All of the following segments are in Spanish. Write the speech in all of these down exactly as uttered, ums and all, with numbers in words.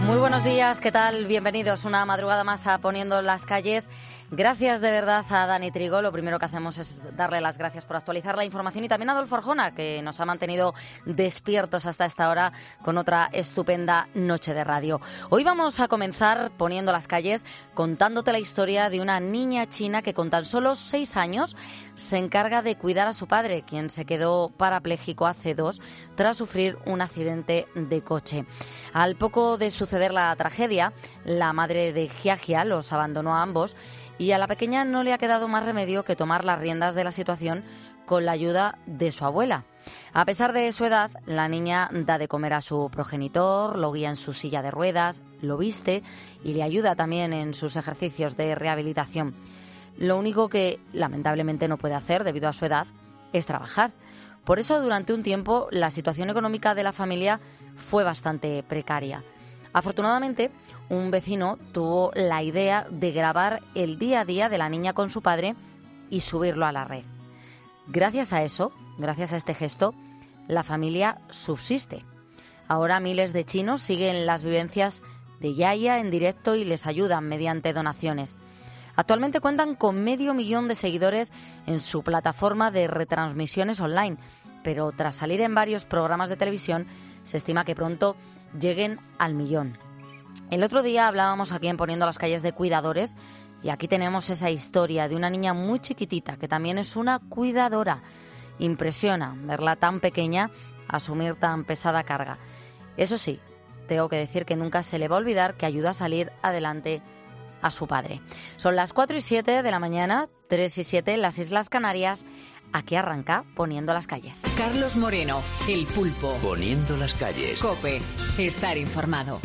Muy buenos días, ¿qué tal? Bienvenidos una madrugada más a Poniendo las Calles. Gracias de verdad a Dani Trigo. Lo primero que hacemos es darle las gracias por actualizar la información y también a Adolfo Arjona, que nos ha mantenido despiertos hasta esta hora con otra estupenda noche de radio. Hoy vamos a comenzar Poniendo las Calles contándote la historia de una niña china que con tan solo seis años se encarga de cuidar a su padre, quien se quedó parapléjico hace dos tras sufrir un accidente de coche. Al poco de suceder la tragedia, la madre de Jiajia los abandonó a ambos y a la pequeña no le ha quedado más remedio que tomar las riendas de la situación con la ayuda de su abuela. A pesar de su edad, la niña da de comer a su progenitor, lo guía en su silla de ruedas, lo viste y le ayuda también en sus ejercicios de rehabilitación. Lo único que lamentablemente no puede hacer debido a su edad es trabajar. Por eso, durante un tiempo, la situación económica de la familia fue bastante precaria. Afortunadamente, un vecino tuvo la idea de grabar el día a día de la niña con su padre y subirlo a la red. Gracias a eso, gracias a este gesto, la familia subsiste. Ahora miles de chinos siguen las vivencias de Yaya en directo y les ayudan mediante donaciones. Actualmente cuentan con medio millón de seguidores en su plataforma de retransmisiones online, pero tras salir en varios programas de televisión, se estima que pronto lleguen al millón. El otro día hablábamos aquí en Poniendo las Calles de cuidadores y aquí tenemos esa historia de una niña muy chiquitita que también es una cuidadora. Impresiona verla tan pequeña asumir tan pesada carga. Eso sí, tengo que decir que nunca se le va a olvidar que ayuda a salir adelante a su padre. Son las cuatro y siete de la mañana, tres y siete en las Islas Canarias. Aquí arranca Poniendo las Calles. Carlos Moreno, El Pulpo. Poniendo las Calles. COPE, estar informado.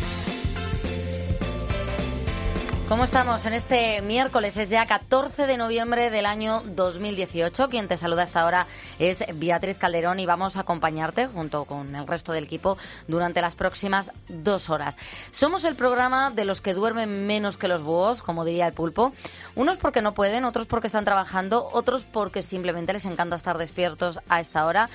¿Cómo estamos en este miércoles? Es ya catorce de noviembre del año dos mil dieciocho. Quien te saluda hasta ahora es Beatriz Calderón y vamos a acompañarte junto con el resto del equipo durante las próximas dos horas. Somos el programa de los que duermen menos que los búhos, como diría el pulpo. Unos porque no pueden, otros porque están trabajando, otros porque simplemente les encanta estar despiertos a esta hora.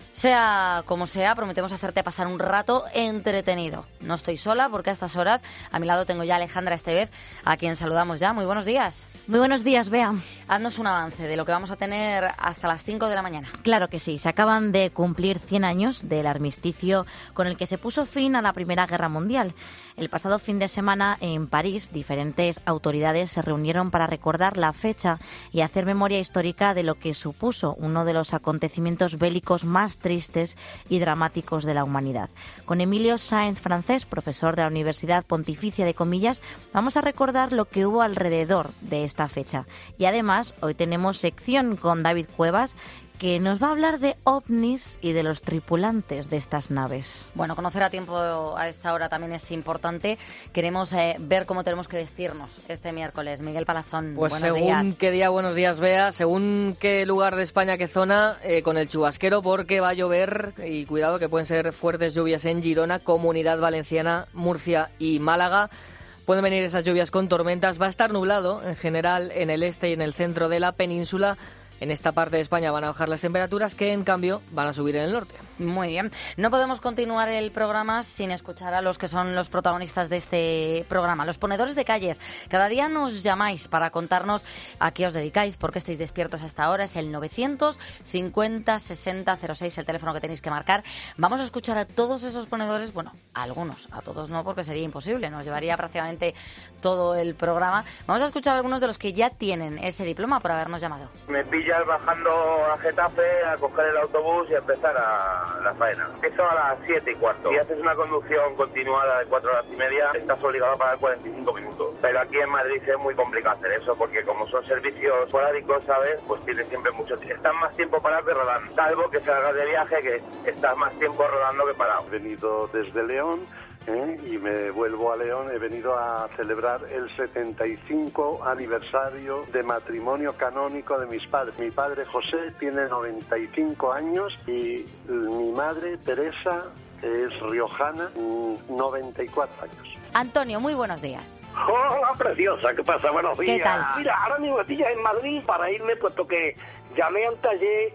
Sea como sea, prometemos hacerte pasar un rato entretenido. No estoy sola porque a estas horas a mi lado tengo ya a Alejandra Estevez, a quien saludamos ya. Muy buenos días. Muy buenos días, Bea. Haznos un avance de lo que vamos a tener hasta las cinco de la mañana. Claro que sí. Se acaban de cumplir cien años del armisticio con el que se puso fin a la Primera Guerra Mundial. El pasado fin de semana en París, diferentes autoridades se reunieron para recordar la fecha y hacer memoria histórica de lo que supuso uno de los acontecimientos bélicos más tristes y dramáticos de la humanidad. Con Emilio Sáenz Francés, profesor de la Universidad Pontificia de Comillas, vamos a recordar lo que hubo alrededor de esta fecha. Y además, hoy tenemos sección con David Cuevas, que nos va a hablar de ovnis y de los tripulantes de estas naves. Bueno, conocer a tiempo a esta hora también es importante. Queremos eh, ver cómo tenemos que vestirnos este miércoles. Miguel Palazón, pues buenos según días. qué día, buenos días, Bea, según qué lugar de España, qué zona, eh, con el chubasquero, porque va a llover y cuidado que pueden ser fuertes lluvias en Girona, Comunidad Valenciana, Murcia y Málaga. Pueden venir esas lluvias con tormentas. Va a estar nublado en general en el este y en el centro de la península. En esta parte de España van a bajar las temperaturas, que en cambio van a subir en el norte. Muy bien. No podemos continuar el programa sin escuchar a los que son los protagonistas de este programa, los ponedores de calles. Cada día nos llamáis para contarnos a qué os dedicáis, por qué estáis despiertos a esta hora. Es el novecientos cincuenta sesenta cero seis el teléfono que tenéis que marcar. Vamos a escuchar a todos esos ponedores, bueno, a algunos, a todos no, porque sería imposible, nos llevaría prácticamente todo el programa. Vamos a escuchar a algunos de los que ya tienen ese diploma por habernos llamado. Me pillas bajando a Getafe a coger el autobús y a empezar a la faena. Eso a las siete y cuarto. Si haces una conducción continuada de cuatro horas y media, estás obligado a pagar cuarenta y cinco minutos. Pero aquí en Madrid es muy complicado hacer eso, porque como son servicios esporádicos, ¿sabes? Pues tienes siempre mucho tiempo. Estás más tiempo parado que rodando. Salvo que salgas de viaje, que estás más tiempo rodando que parado. He venido desde León. ¿Eh? Y me vuelvo a León. He venido a celebrar el setenta y cinco aniversario de matrimonio canónico de mis padres. Mi padre José tiene noventa y cinco años y mi madre Teresa es riojana, noventa y cuatro años. Antonio, muy buenos días. Hola, preciosa, ¿qué pasa? Buenos días. ¿Qué tal? Mira, ahora mismo estoy ya en Madrid para irme, puesto que llamé a un taller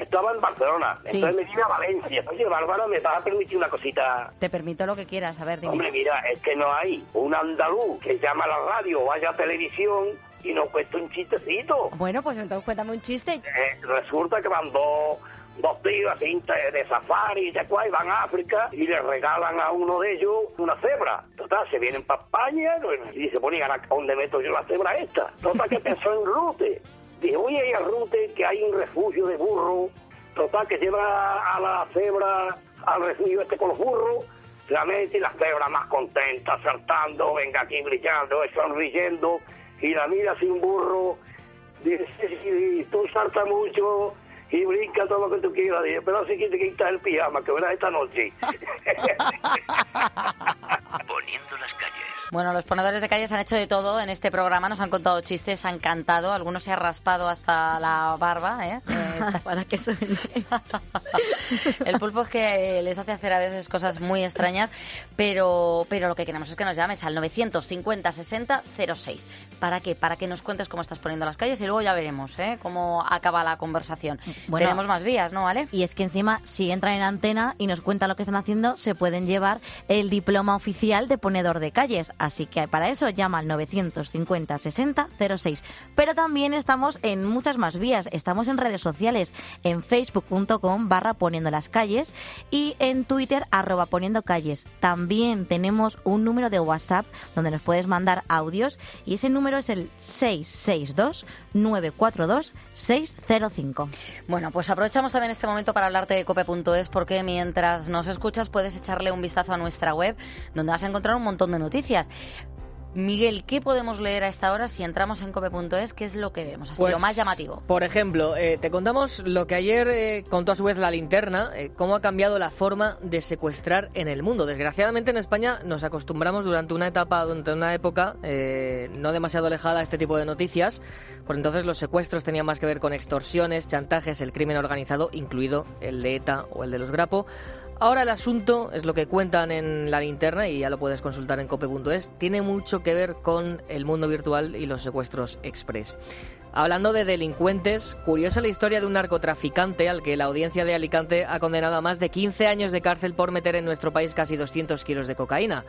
que estaba en Barcelona. Sí. Entonces me vine a Valencia. Oye, Bárbara, ¿me vas a permitir una cosita? Te permito lo que quieras, a ver, dime. Hombre, mira, es que no hay un andaluz que llama a la radio o vaya a televisión y nos cuesta un chistecito. Bueno, pues entonces cuéntame un chiste. Eh, resulta que van dos, dos tíos así de, de safari y de cual, van a África y le regalan a uno de ellos una cebra. Total, se vienen para España y se ponían a dónde meto yo la cebra esta. Total, que pensó en Rute. Dije, voy a ir a Rute, que hay un refugio de burro. Total, que lleva a la cebra al refugio este con los burros. La mete y la cebra más contenta, saltando, venga aquí brillando, sonriendo. Y la mira así un burro. Dice, sí, sí, tú saltas mucho y brinca todo lo que tú quieras. Dije, pero sí que te quitas el pijama, que verás esta noche. Poniendo las calles. Bueno, los ponedores de calles han hecho de todo en este programa, nos han contado chistes, han cantado, algunos se han raspado hasta la barba, ¿eh? Para que suene. El pulpo es que les hace hacer a veces cosas muy extrañas, pero, pero lo que queremos es que nos llames al novecientos cincuenta sesenta cero seis. ¿Para qué? Para que nos cuentes cómo estás poniendo las calles y luego ya veremos, ¿eh? Cómo acaba la conversación. Bueno, tenemos más vías, ¿no, Vale? Y es que encima, si entran en antena y nos cuentan lo que están haciendo, se pueden llevar el diploma oficial de ponedor de calles. Así que para eso llama al novecientos cincuenta sesenta cero seis. Pero también estamos en muchas más vías. Estamos en redes sociales, en facebook punto com barra poniendo las calles y en Twitter arroba poniendo calles. También tenemos un número de WhatsApp donde nos puedes mandar audios y ese número es el seis seis dos nueve cuatro dos seis cero cinco. Bueno, pues aprovechamos también este momento para hablarte de cope punto es porque mientras nos escuchas puedes echarle un vistazo a nuestra web donde vas a encontrar un montón de noticias. Miguel, ¿qué podemos leer a esta hora si entramos en cope punto es? ¿Qué es lo que vemos? Así, Pues, lo más llamativo. Por ejemplo, eh, te contamos lo que ayer eh, contó a su vez La Linterna, eh, cómo ha cambiado la forma de secuestrar en el mundo. Desgraciadamente en España nos acostumbramos durante una etapa, durante una época eh, no demasiado alejada a este tipo de noticias. Por entonces los secuestros tenían más que ver con extorsiones, chantajes, el crimen organizado, incluido el de ETA o el de los Grapo. Ahora el asunto, es lo que cuentan en La Linterna y ya lo puedes consultar en cope punto es, tiene mucho que ver con el mundo virtual y los secuestros express. Hablando de delincuentes, curiosa la historia de un narcotraficante al que la audiencia de Alicante ha condenado a más de quince años de cárcel por meter en nuestro país casi doscientos kilos de cocaína.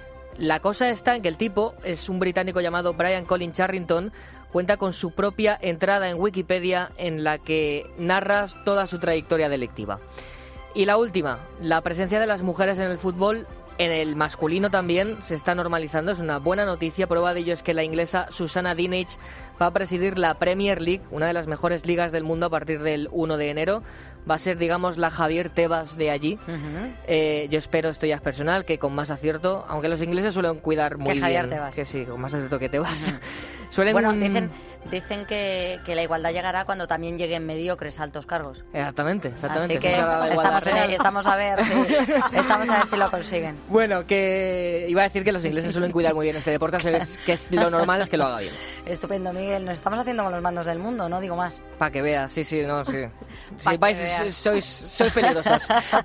La cosa está en que el tipo es un británico llamado Brian Colin Charrington, cuenta con su propia entrada en Wikipedia en la que narra toda su trayectoria delictiva. Y la última, la presencia de las mujeres en el fútbol, en el masculino también, se está normalizando. Es una buena noticia. Prueba de ello es que la inglesa Susana Dinenage va a presidir la Premier League, una de las mejores ligas del mundo a partir del uno de enero. Va a ser, digamos, la Javier Tebas de allí. Uh-huh. Eh, yo espero, esto ya es personal, que con más acierto, aunque los ingleses suelen cuidar muy que Javier bien. Tebas. Que sí, con más acierto que Tebas. Uh-huh. Suelen... Bueno, dicen, dicen que, que la igualdad llegará cuando también lleguen mediocres altos cargos. Exactamente, exactamente. Así que estamos, en, estamos, a ver si, estamos a ver si lo consiguen. Bueno, que iba a decir que los ingleses suelen cuidar muy bien este deporte, así que es, lo normal es que lo haga bien. Estupendo, Miguel. Nos estamos haciendo con los mandos del mundo, no digo más. Para que veas, sí, sí, no, sí. Si vais, sois, sois peligrosas.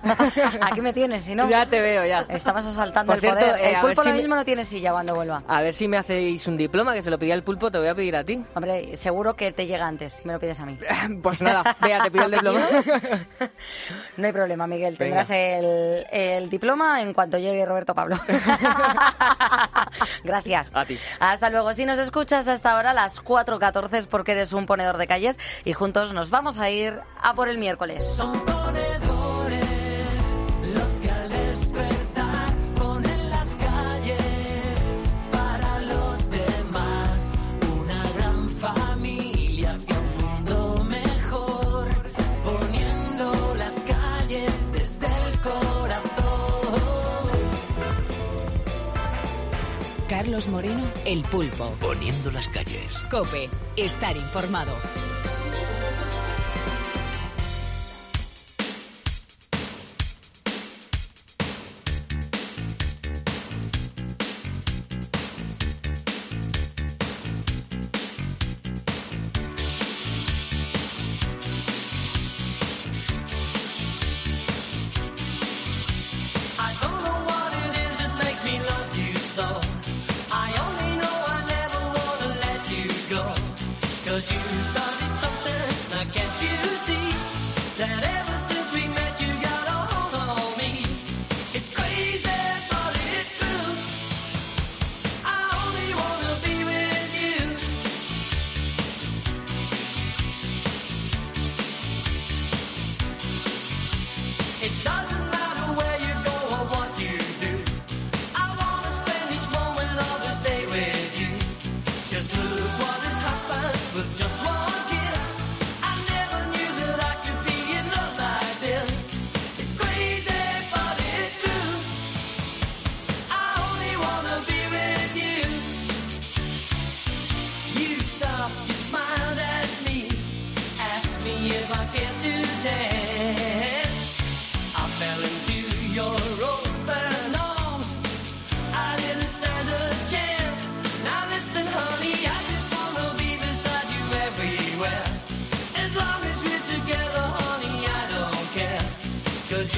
Aquí me tienes, si no. Ya te veo, ya. Estamos asaltando Por el cierto, poder. Eh, el pulpo si ahora me... mismo no tiene silla cuando vuelva. A ver si me hacéis un diploma, que se lo pedí al pulpo, te voy a pedir a ti. Hombre, seguro que te llega antes, si me lo pides a mí. Pues nada, vea, te pido el diploma. No hay problema, Miguel. Tendrás el, el diploma en cuanto llegue Roberto Pablo. Gracias. A ti. Hasta luego. Si nos escuchas hasta ahora, las cuatro catorce es porque eres un ponedor de calles y juntos nos vamos a ir a por el miércoles. Son ponedores los que al despertar ponen las calles para los demás. Una gran familia hacia un mundo mejor, poniendo las calles desde el corazón. Carlos Moreno, El Pulpo. Poniendo las calles. COPE. Estar informado. Cause you started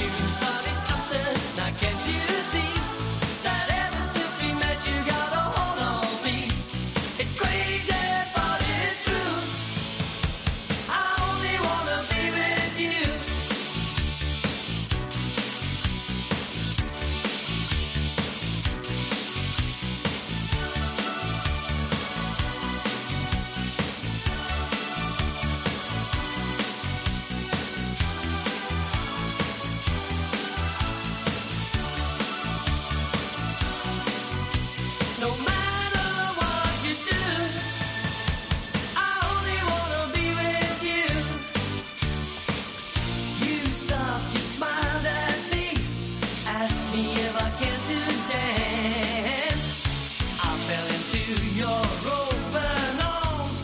You started something, now can't you see that ever since we met you got a hold on me? It's crazy, but it's true. I only wanna be with you. No matter what you do, I only wanna be with you. You stopped, you smiled at me, asked me if I can to dance. I fell into your open arms.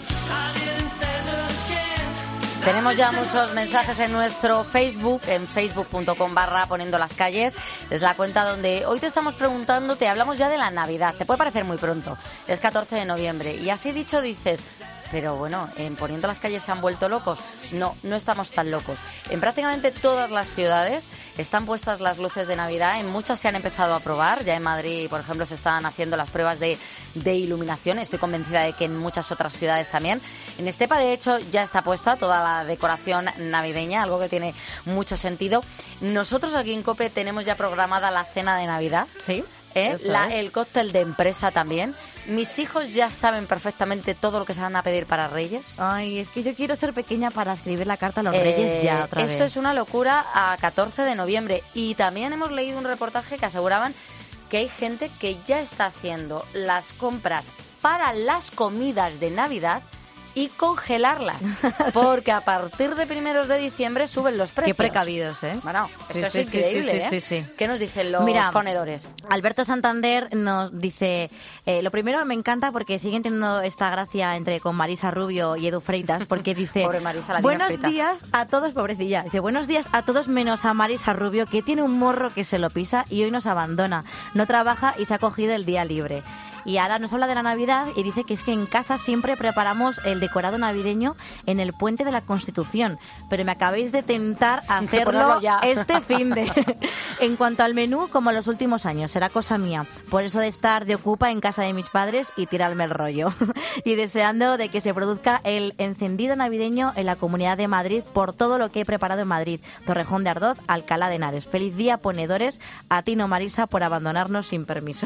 I didn't stand a chance. Tenemos ya muchos mensajes en nuestro Facebook, en facebook punto com barra poniendo las calles. Es la cuenta donde hoy te estamos preguntando, te hablamos ya de la Navidad. Te puede parecer muy pronto, es catorce de noviembre. Y así dicho dices, pero bueno, en Poniendo las calles se han vuelto locos. No, no estamos tan locos. En prácticamente todas las ciudades están puestas las luces de Navidad. En muchas se han empezado a probar. Ya en Madrid, por ejemplo, se están haciendo las pruebas de, de iluminación. Estoy convencida de que en muchas otras ciudades también. En Estepa, de hecho, ya está puesta toda la decoración navideña, algo que tiene mucho sentido. Nosotros aquí en COPE tenemos ya programada la cena de Navidad. Sí. ¿Eh? Eso La, es. el cóctel de empresa también. Mis hijos ya saben perfectamente todo lo que se van a pedir para Reyes. Ay, es que yo quiero ser pequeña para escribir la carta a los Eh, Reyes ya otra esto vez. es una locura a catorce de noviembre. Y también hemos leído un reportaje que aseguraban que hay gente que ya está haciendo las compras para las comidas de Navidad y congelarlas, porque a partir de primeros de diciembre suben los precios. Qué precavidos, ¿eh? Bueno, Sí, esto sí, es sí, increíble, sí, ¿eh? sí, sí, sí. ¿Qué nos dicen los Mira, ponedores? Alberto Santander nos dice, eh, lo primero me encanta porque siguen teniendo esta gracia entre con Marisa Rubio y Edu Freitas, porque dice, Pobre Marisa, la tiene buenos frita". días a todos, pobrecilla, dice, buenos días a todos menos a Marisa Rubio, que tiene un morro que se lo pisa y hoy nos abandona, no trabaja y se ha cogido el día libre. Y ahora nos habla de la Navidad y dice que es que en casa siempre preparamos el decorado navideño en el Puente de la Constitución, pero me acabéis de tentar a De hacerlo ponerlo ya. este fin de... En cuanto al menú, como los últimos años, será cosa mía. Por eso de estar de ocupa en casa de mis padres y tirarme el rollo. Y deseando de que se produzca el encendido navideño en la Comunidad de Madrid por todo lo que he preparado en Madrid, Torrejón de Ardoz, Alcalá de Henares. Feliz día, ponedores. A ti no, Marisa, por abandonarnos sin permiso.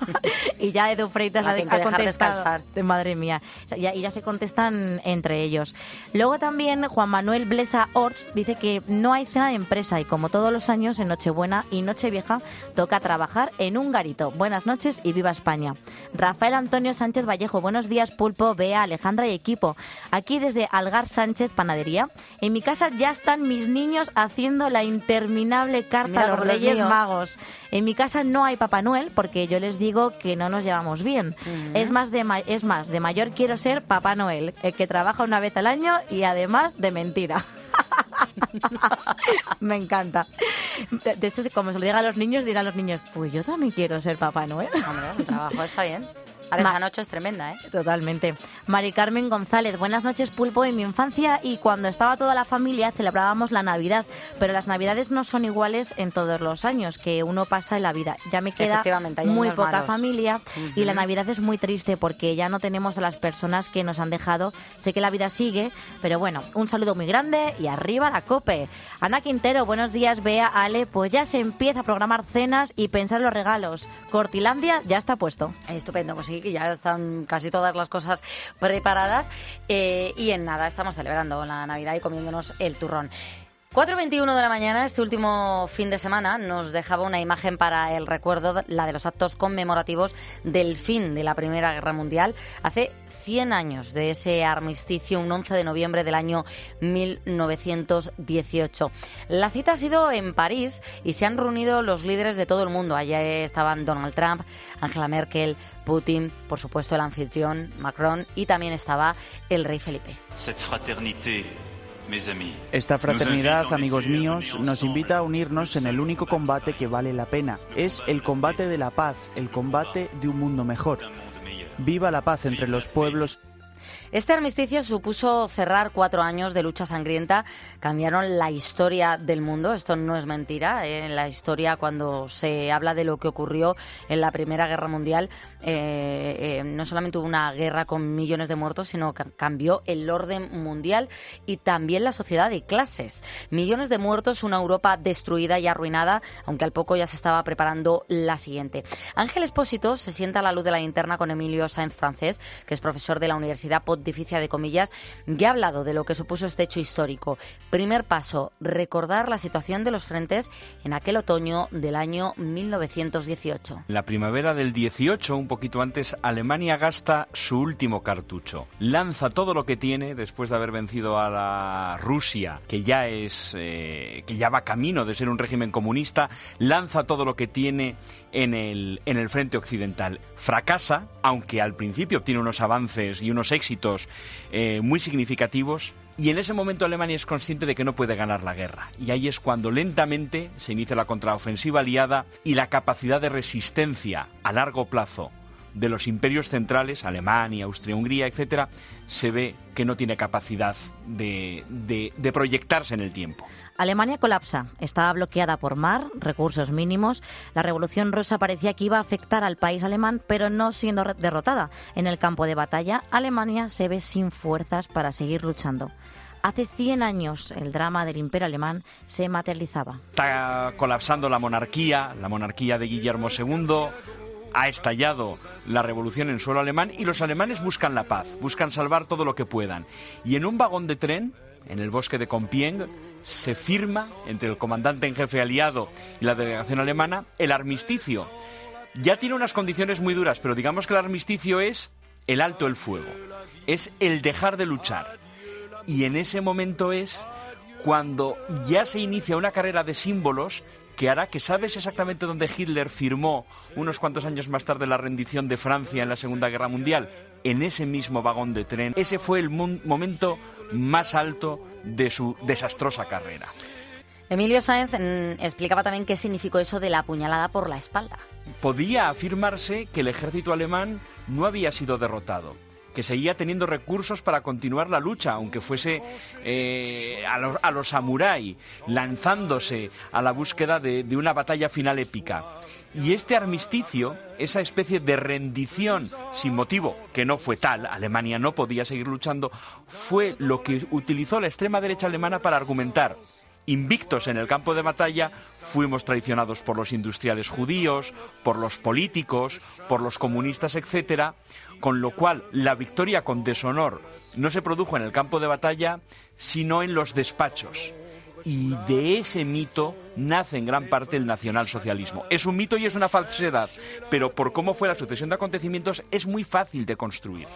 Y ya Edu Freitas La ha, tienen que ha dejar contestado. descansar. De madre mía. O sea, ya- y ya se contestan entre ellos. Luego también Juan Manuel Blesa Orts dice que no hay cena de empresa y como todos los años en Nochebuena y Nochevieja toca trabajar en un garito. Buenas noches y viva España. Rafael Antonio Sánchez Vallejo, buenos días Pulpo, Bea, Alejandra y equipo. Aquí desde Algar Sánchez Panadería. En mi casa ya están mis niños haciendo la interminable carta Mira, a los como los Reyes míos. Magos. En mi casa no hay Papá Noel porque yo les digo que no nos llevamos bien. Es más de ma- es más, de mayor quiero ser Papá Noel, el que trabaja una vez al año y además de mentira. Me encanta. De, de hecho, si como se lo diga a los niños, dirán los niños, pues yo también quiero ser Papá Noel. Hombre, el trabajo está bien. Ahora Ma- esa noche es tremenda, ¿eh? Totalmente. Mari Carmen González, buenas noches Pulpo. En mi infancia y cuando estaba toda la familia celebrábamos la Navidad, pero las Navidades no son iguales en todos los años que uno pasa en la vida. Ya me queda Efectivamente, hay muy años poca malos. familia y Ujú. la Navidad es muy triste porque ya no tenemos a las personas que nos han dejado. Sé que la vida sigue, pero bueno, un saludo muy grande y arriba la COPE. Ana Quintero, buenos días, Bea, Ale, pues ya se empieza a programar cenas y pensar los regalos. Cortilandia ya está puesto. Estupendo, pues sí, que ya están casi todas las cosas preparadas eh, y en nada, estamos celebrando la Navidad y comiéndonos el turrón. cuatro y veintiuno de la mañana, este último fin de semana, nos dejaba una imagen para el recuerdo, la de los actos conmemorativos del fin de la Primera Guerra Mundial. Hace cien años de ese armisticio, un once de noviembre del año mil novecientos dieciocho. La cita ha sido en París y se han reunido los líderes de todo el mundo. Allí estaban Donald Trump, Angela Merkel, Putin, por supuesto el anfitrión Macron y también estaba el rey Felipe. Cette fraternité, mes amis, Esta fraternidad, nous invite en amigos effet à míos, mener nos ensemble invita a unirnos en el único combate que vale la pena. Es el combate de la paz, el combate de un mundo mejor. Viva la paz entre los pueblos. Este armisticio supuso cerrar cuatro años de lucha sangrienta, cambiaron la historia del mundo, esto no es mentira, ¿eh? En la historia cuando se habla de lo que ocurrió en la Primera Guerra Mundial, eh, eh, no solamente hubo una guerra con millones de muertos, sino que cambió el orden mundial y también la sociedad de clases. Millones de muertos, una Europa destruida y arruinada, aunque al poco ya se estaba preparando la siguiente. Ángel Expósito se sienta a la luz de la linterna con Emilio Sáenz Francés, que es profesor de la Universidad Pontificia de Comillas, y ha hablado de lo que supuso este hecho histórico. Primer paso, recordar la situación de los frentes en aquel otoño del año mil novecientos dieciocho. En la primavera del dieciocho, un poquito antes, Alemania gasta su último cartucho. Lanza todo lo que tiene después de haber vencido a la Rusia, que ya es eh, que ya va camino de ser un régimen comunista, lanza todo lo que tiene en el, en el frente occidental. Fracasa, aunque al principio obtiene unos avances y unos éxitos eh, muy significativos, y en ese momento Alemania es consciente de que no puede ganar la guerra. Y ahí es cuando lentamente se inicia la contraofensiva aliada y la capacidad de resistencia a largo plazo de los imperios centrales, Alemania, Austria-Hungría, etcétera, se ve que no tiene capacidad de, de, de proyectarse en el tiempo. Alemania colapsa, estaba bloqueada por mar, recursos mínimos. La Revolución Rusa parecía que iba a afectar al país alemán, pero no siendo derrotada. En el campo de batalla, Alemania se ve sin fuerzas para seguir luchando. Hace cien años el drama del Imperio alemán se materializaba. Está colapsando la monarquía, la monarquía de Guillermo segundo. Ha estallado la revolución en suelo alemán y los alemanes buscan la paz, buscan salvar todo lo que puedan. Y en un vagón de tren, en el bosque de Compiègne, se firma entre el comandante en jefe aliado y la delegación alemana el armisticio. Ya tiene unas condiciones muy duras, pero digamos que el armisticio es el alto el fuego, es el dejar de luchar. Y en ese momento es cuando ya se inicia una carrera de símbolos que hará que, ¿sabes exactamente dónde Hitler firmó unos cuantos años más tarde la rendición de Francia en la Segunda Guerra Mundial? En ese mismo vagón de tren. Ese fue el mo- momento más alto de su desastrosa carrera. Emilio Sáenz mm, explicaba también qué significó eso de la puñalada por la espalda. Podía afirmarse que el ejército alemán no había sido derrotado, que seguía teniendo recursos para continuar la lucha, aunque fuese eh, a, los, a los samurái, lanzándose a la búsqueda de, de una batalla final épica. Y este armisticio, esa especie de rendición sin motivo, que no fue tal, Alemania no podía seguir luchando, fue lo que utilizó la extrema derecha alemana para argumentar: invictos en el campo de batalla, fuimos traicionados por los industriales judíos, por los políticos, por los comunistas, etcétera, con lo cual la victoria con deshonor no se produjo en el campo de batalla, sino en los despachos. Y de ese mito nace en gran parte el nacionalsocialismo. Es un mito y es una falsedad, pero por cómo fue la sucesión de acontecimientos es muy fácil de construir.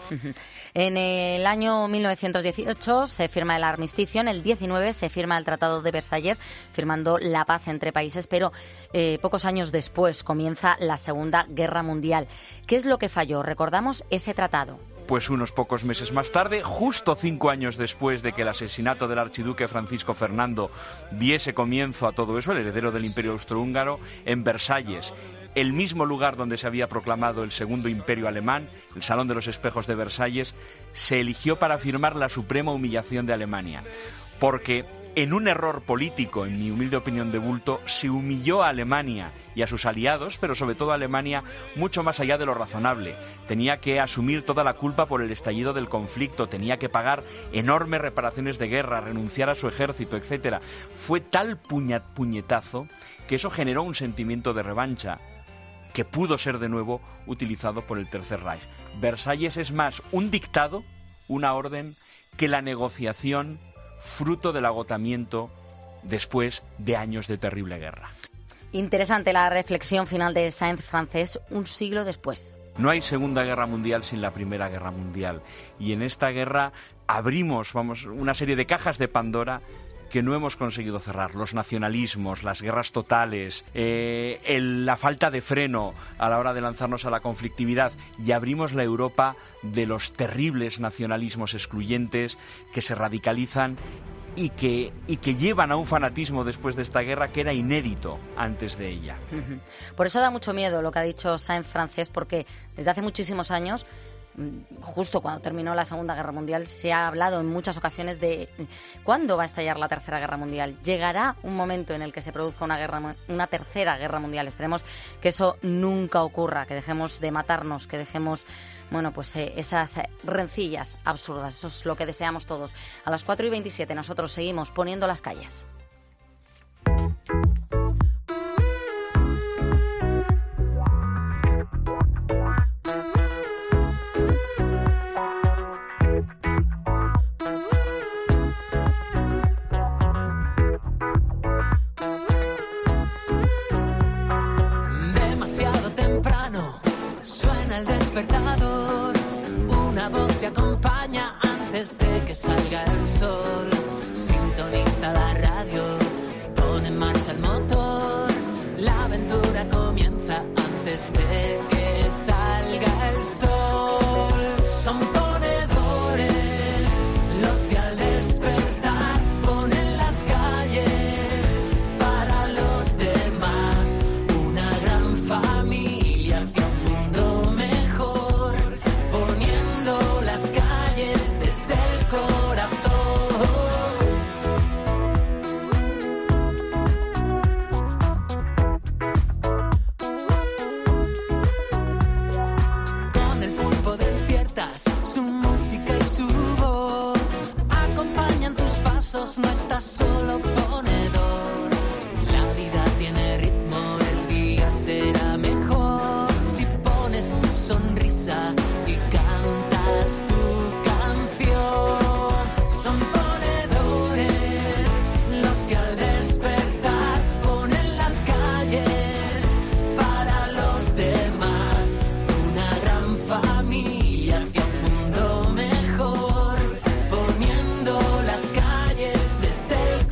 En el año mil novecientos dieciocho se firma el armisticio, en el diecinueve se firma el Tratado de Versalles, firmando la paz entre países, pero eh, pocos años después comienza la Segunda Guerra Mundial. ¿Qué es lo que falló? Recordamos ese tratado. Pues unos pocos meses más tarde, justo cinco años después de que el asesinato del archiduque Francisco Fernando diese comienzo a todo eso, el heredero del Imperio Austrohúngaro, en Versalles, el mismo lugar donde se había proclamado el Segundo Imperio Alemán, el Salón de los Espejos de Versalles, se eligió para firmar la suprema humillación de Alemania, porque en un error político, en mi humilde opinión de bulto, se humilló a Alemania y a sus aliados, pero sobre todo a Alemania, mucho más allá de lo razonable. Tenía que asumir toda la culpa por el estallido del conflicto, tenía que pagar enormes reparaciones de guerra, renunciar a su ejército, etcétera. Fue tal puña- puñetazo que eso generó un sentimiento de revancha que pudo ser de nuevo utilizado por el Tercer Reich. Versalles es más un dictado, una orden, que la negociación fruto del agotamiento después de años de terrible guerra. Interesante la reflexión final de Sáenz Francés un siglo después. No hay Segunda Guerra Mundial sin la Primera Guerra Mundial. Y en esta guerra abrimos, vamos, una serie de cajas de Pandora que no hemos conseguido cerrar. Los nacionalismos, las guerras totales, eh, el, la falta de freno a la hora de lanzarnos a la conflictividad, y abrimos la Europa de los terribles nacionalismos excluyentes que se radicalizan y que, y que llevan a un fanatismo después de esta guerra que era inédito antes de ella. Por eso da mucho miedo lo que ha dicho Sáenz Francés, porque desde hace muchísimos años justo cuando terminó la Segunda Guerra Mundial, se ha hablado en muchas ocasiones de cuándo va a estallar la Tercera Guerra Mundial. ¿Llegará un momento en el que se produzca una, guerra, una Tercera Guerra Mundial? Esperemos que eso nunca ocurra, que dejemos de matarnos, que dejemos... Bueno, pues eh, esas rencillas absurdas, eso es lo que deseamos todos. A las cuatro y veintisiete nosotros seguimos poniendo las calles. Demasiado temprano suena el despertador, una voz te acompaña antes de que salga el sol. Sintoniza la radio, pone en marcha el motor, la aventura comienza antes de que salga el sol. Son ponedores los que al despertar ponen las calles para los demás, una gran familia hacia un mundo mejor, poniendo las calles desde el corazón. Con el pulpo despiertas, su música y su voz acompañan tus pasos, no estás solo ponedor. La vida tiene ritmo, el día será mejor si pones tu sonrisa y cantas tu canción. Son ponedores los que al despertar ponen las calles para los demás, una gran familia hacia un mundo mejor, poniendo las calles desde el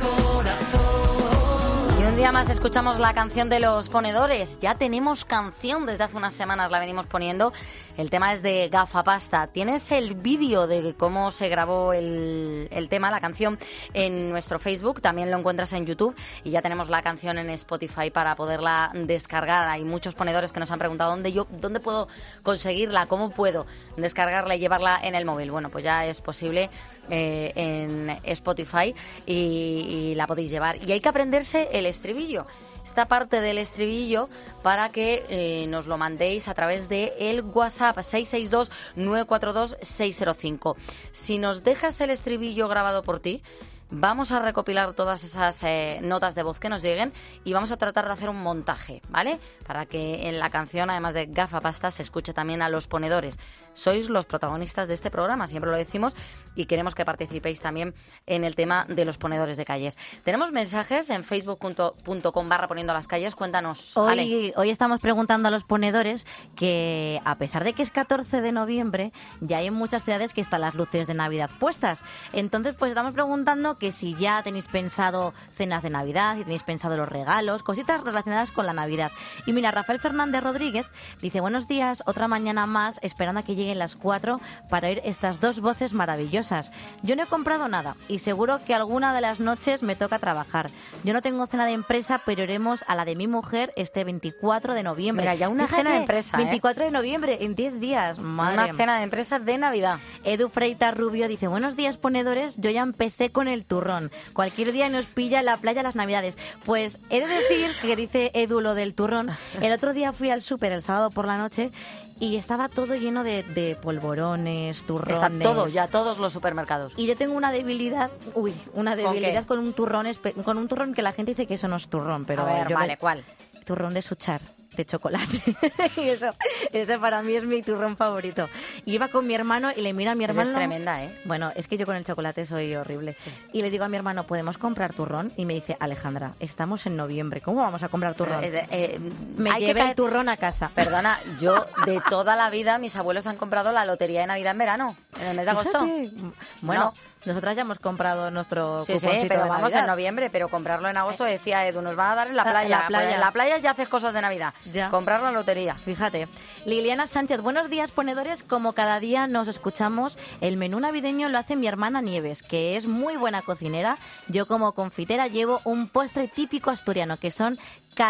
corazón. Y un día más escuchamos la canción de los ponedores. Ya tenemos canción, desde hace unas semanas la venimos poniendo. El tema es de Gafapasta. Tienes el vídeo de cómo se grabó el, el tema, la canción, en nuestro Facebook. También lo encuentras en YouTube. Y ya tenemos la canción en Spotify para poderla descargar. Hay muchos ponedores que nos han preguntado dónde yo, dónde puedo conseguirla, cómo puedo descargarla y llevarla en el móvil. Bueno, pues ya es posible eh, en Spotify y, y la podéis llevar. Y hay que aprenderse el estribillo. Esta parte del estribillo para que eh, nos lo mandéis a través de el WhatsApp seis seis dos, nueve cuatro dos, seis cero cinco. Si nos dejas el estribillo grabado por ti, vamos a recopilar todas esas eh, notas de voz que nos lleguen y vamos a tratar de hacer un montaje, ¿vale? Para que en la canción, además de Gafapasta, se escuche también a los ponedores. Sois los protagonistas de este programa, siempre lo decimos, y queremos que participéis también en el tema de los ponedores de calles. Tenemos mensajes en facebook punto com barra poniendo las calles. Cuéntanos, Ale. Hoy, hoy estamos preguntando a los ponedores que, a pesar de que es catorce de noviembre, ya hay en muchas ciudades que están las luces de Navidad puestas. Entonces, pues estamos preguntando que si ya tenéis pensado cenas de Navidad, si tenéis pensado los regalos, cositas relacionadas con la Navidad. Y mira, Rafael Fernández Rodríguez dice: buenos días, otra mañana más esperando a que lleguen las cuatro para oír estas dos voces maravillosas. Yo no he comprado nada y seguro que alguna de las noches me toca trabajar. Yo no tengo cena de empresa, pero iremos a la de mi mujer este veinticuatro de noviembre. Mira, ya una Fíjate, cena de empresa, ¿eh? veinticuatro de noviembre, en diez días. Madre. Una cena de empresa de Navidad. Edu Freitas Rubio dice: buenos días, ponedores, yo ya empecé con el turrón. Cualquier día nos pilla en la playa las Navidades. Pues he de decir que dice Edu lo del turrón. El otro día fui al súper el sábado por la noche y estaba todo lleno de, de polvorones, turrones. Está todo, ya todos los supermercados. Y yo tengo una debilidad, uy, una debilidad con, con un turrón, con un turrón que la gente dice que eso no es turrón, pero a ver, yo vale, me, ¿cuál? Turrón de Suchar, de chocolate. Y eso, ese para mí es mi turrón favorito. Y iba con mi hermano y le miro a mi hermano. Es tremenda, ¿eh? Bueno, es que yo con el chocolate soy horrible. Sí. Y le digo a mi hermano, ¿podemos comprar turrón? Y me dice: Alejandra, estamos en noviembre, ¿cómo vamos a comprar turrón? Eh, eh, me hay llevé que caer... el turrón a casa. Perdona, yo de toda la vida, mis abuelos han comprado la lotería de Navidad en verano, en el mes de agosto. Fíjate. Bueno, no. Nosotras ya hemos comprado nuestro sí, cuponcito sí, pero de vamos Navidad. en noviembre, pero comprarlo en agosto, decía Edu, nos van a dar en la playa. La playa. Pues en la playa ya haces cosas de Navidad. Ya. Comprar la lotería. Fíjate. Liliana Sánchez, buenos días, ponedores. Como cada día nos escuchamos, el menú navideño lo hace mi hermana Nieves, que es muy buena cocinera. Yo como confitera llevo un postre típico asturiano, que son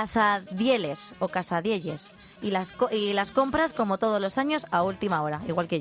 casadieles o casadielles. Y las, y las compras, como todos los años, a última hora, igual que yo.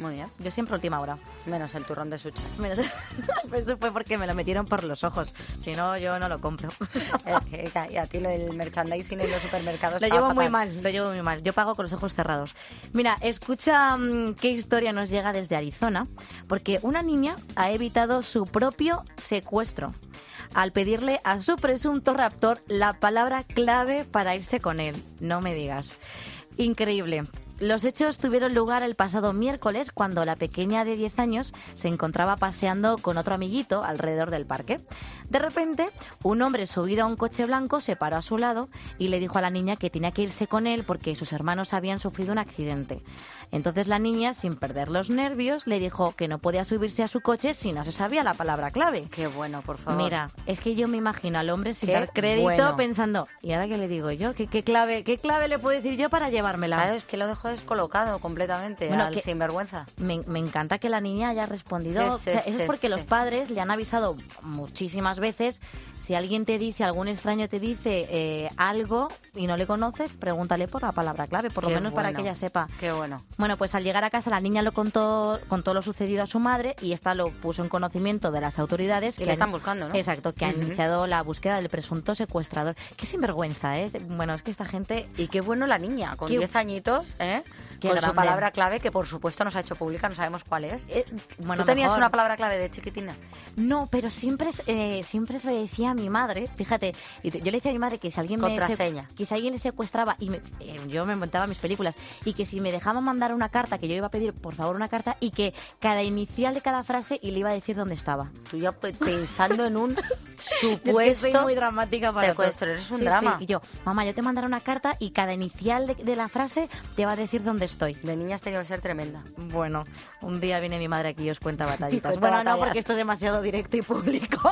Muy bien. Yo siempre última hora. Menos el turrón de Sucha. Menos... Eso fue porque me lo metieron por los ojos. Si no, yo no lo compro. Eh, y a ti lo, el merchandising en los supermercados Lo está llevo fatal. muy mal, lo llevo muy mal. Yo pago con los ojos cerrados. Mira, escucha um, qué historia nos llega desde Arizona, porque una niña ha evitado su propio secuestro al pedirle a su presunto raptor la palabra clave para irse con él. No me digas. Increíble. Los hechos tuvieron lugar el pasado miércoles cuando la pequeña de diez años se encontraba paseando con otro amiguito alrededor del parque. De repente, un hombre subido a un coche blanco se paró a su lado y le dijo a la niña que tenía que irse con él porque sus hermanos habían sufrido un accidente. Entonces la niña, sin perder los nervios, le dijo que no podía subirse a su coche si no se sabía la palabra clave. Qué bueno, por favor. Mira, es que yo me imagino al hombre sin Qué dar crédito bueno. pensando, ¿y ahora qué le digo yo? ¿Qué, qué clave, ¿Qué clave le puedo decir yo para llevármela? Claro, es que lo dejó descolocado completamente Bueno, al que- sinvergüenza. Me, me encanta que la niña haya respondido. Sí, sí, que eso sí, es porque sí. los padres le han avisado muchísimas veces. Si alguien te dice, algún extraño te dice eh, algo y no le conoces, pregúntale por la palabra clave, por lo Qué menos para bueno. que ella sepa. Qué bueno. Bueno, pues al llegar a casa la niña lo contó, contó lo sucedido a su madre y esta lo puso en conocimiento de las autoridades. Y que le han- están buscando, ¿no? Exacto, que han Ujú. iniciado la búsqueda del presunto secuestrador. Qué sinvergüenza, ¿eh? Bueno, es que esta gente... Y qué bueno la niña, con Qué- diez añitos, ¿eh? Qué Con su grande. palabra clave, que por supuesto nos ha hecho pública, no sabemos cuál es. Eh, bueno, ¿Tú tenías mejor. una palabra clave de chiquitina? No, pero siempre, eh, siempre se le decía a mi madre, fíjate, y te- yo le decía a mi madre que si alguien me Contraseña. que si alguien le secuestraba y me- eh, yo me montaba mis películas y que si me dejaban mandar una carta, que yo iba a pedir por favor una carta y que cada inicial de cada frase y le iba a decir dónde estaba. Tú ya pues, pensando en un Yo supuesto es que soy muy dramática para secuestro, todo. eres un Sí, drama. sí. Y yo, mamá, yo te mandaré una carta y cada inicial de, de la frase te va a decir dónde estoy. De niña has tenido que ser tremenda. Bueno, un día viene mi madre aquí y os cuenta batallitas. Cuenta Bueno, no, batallas. porque esto es demasiado directo y público.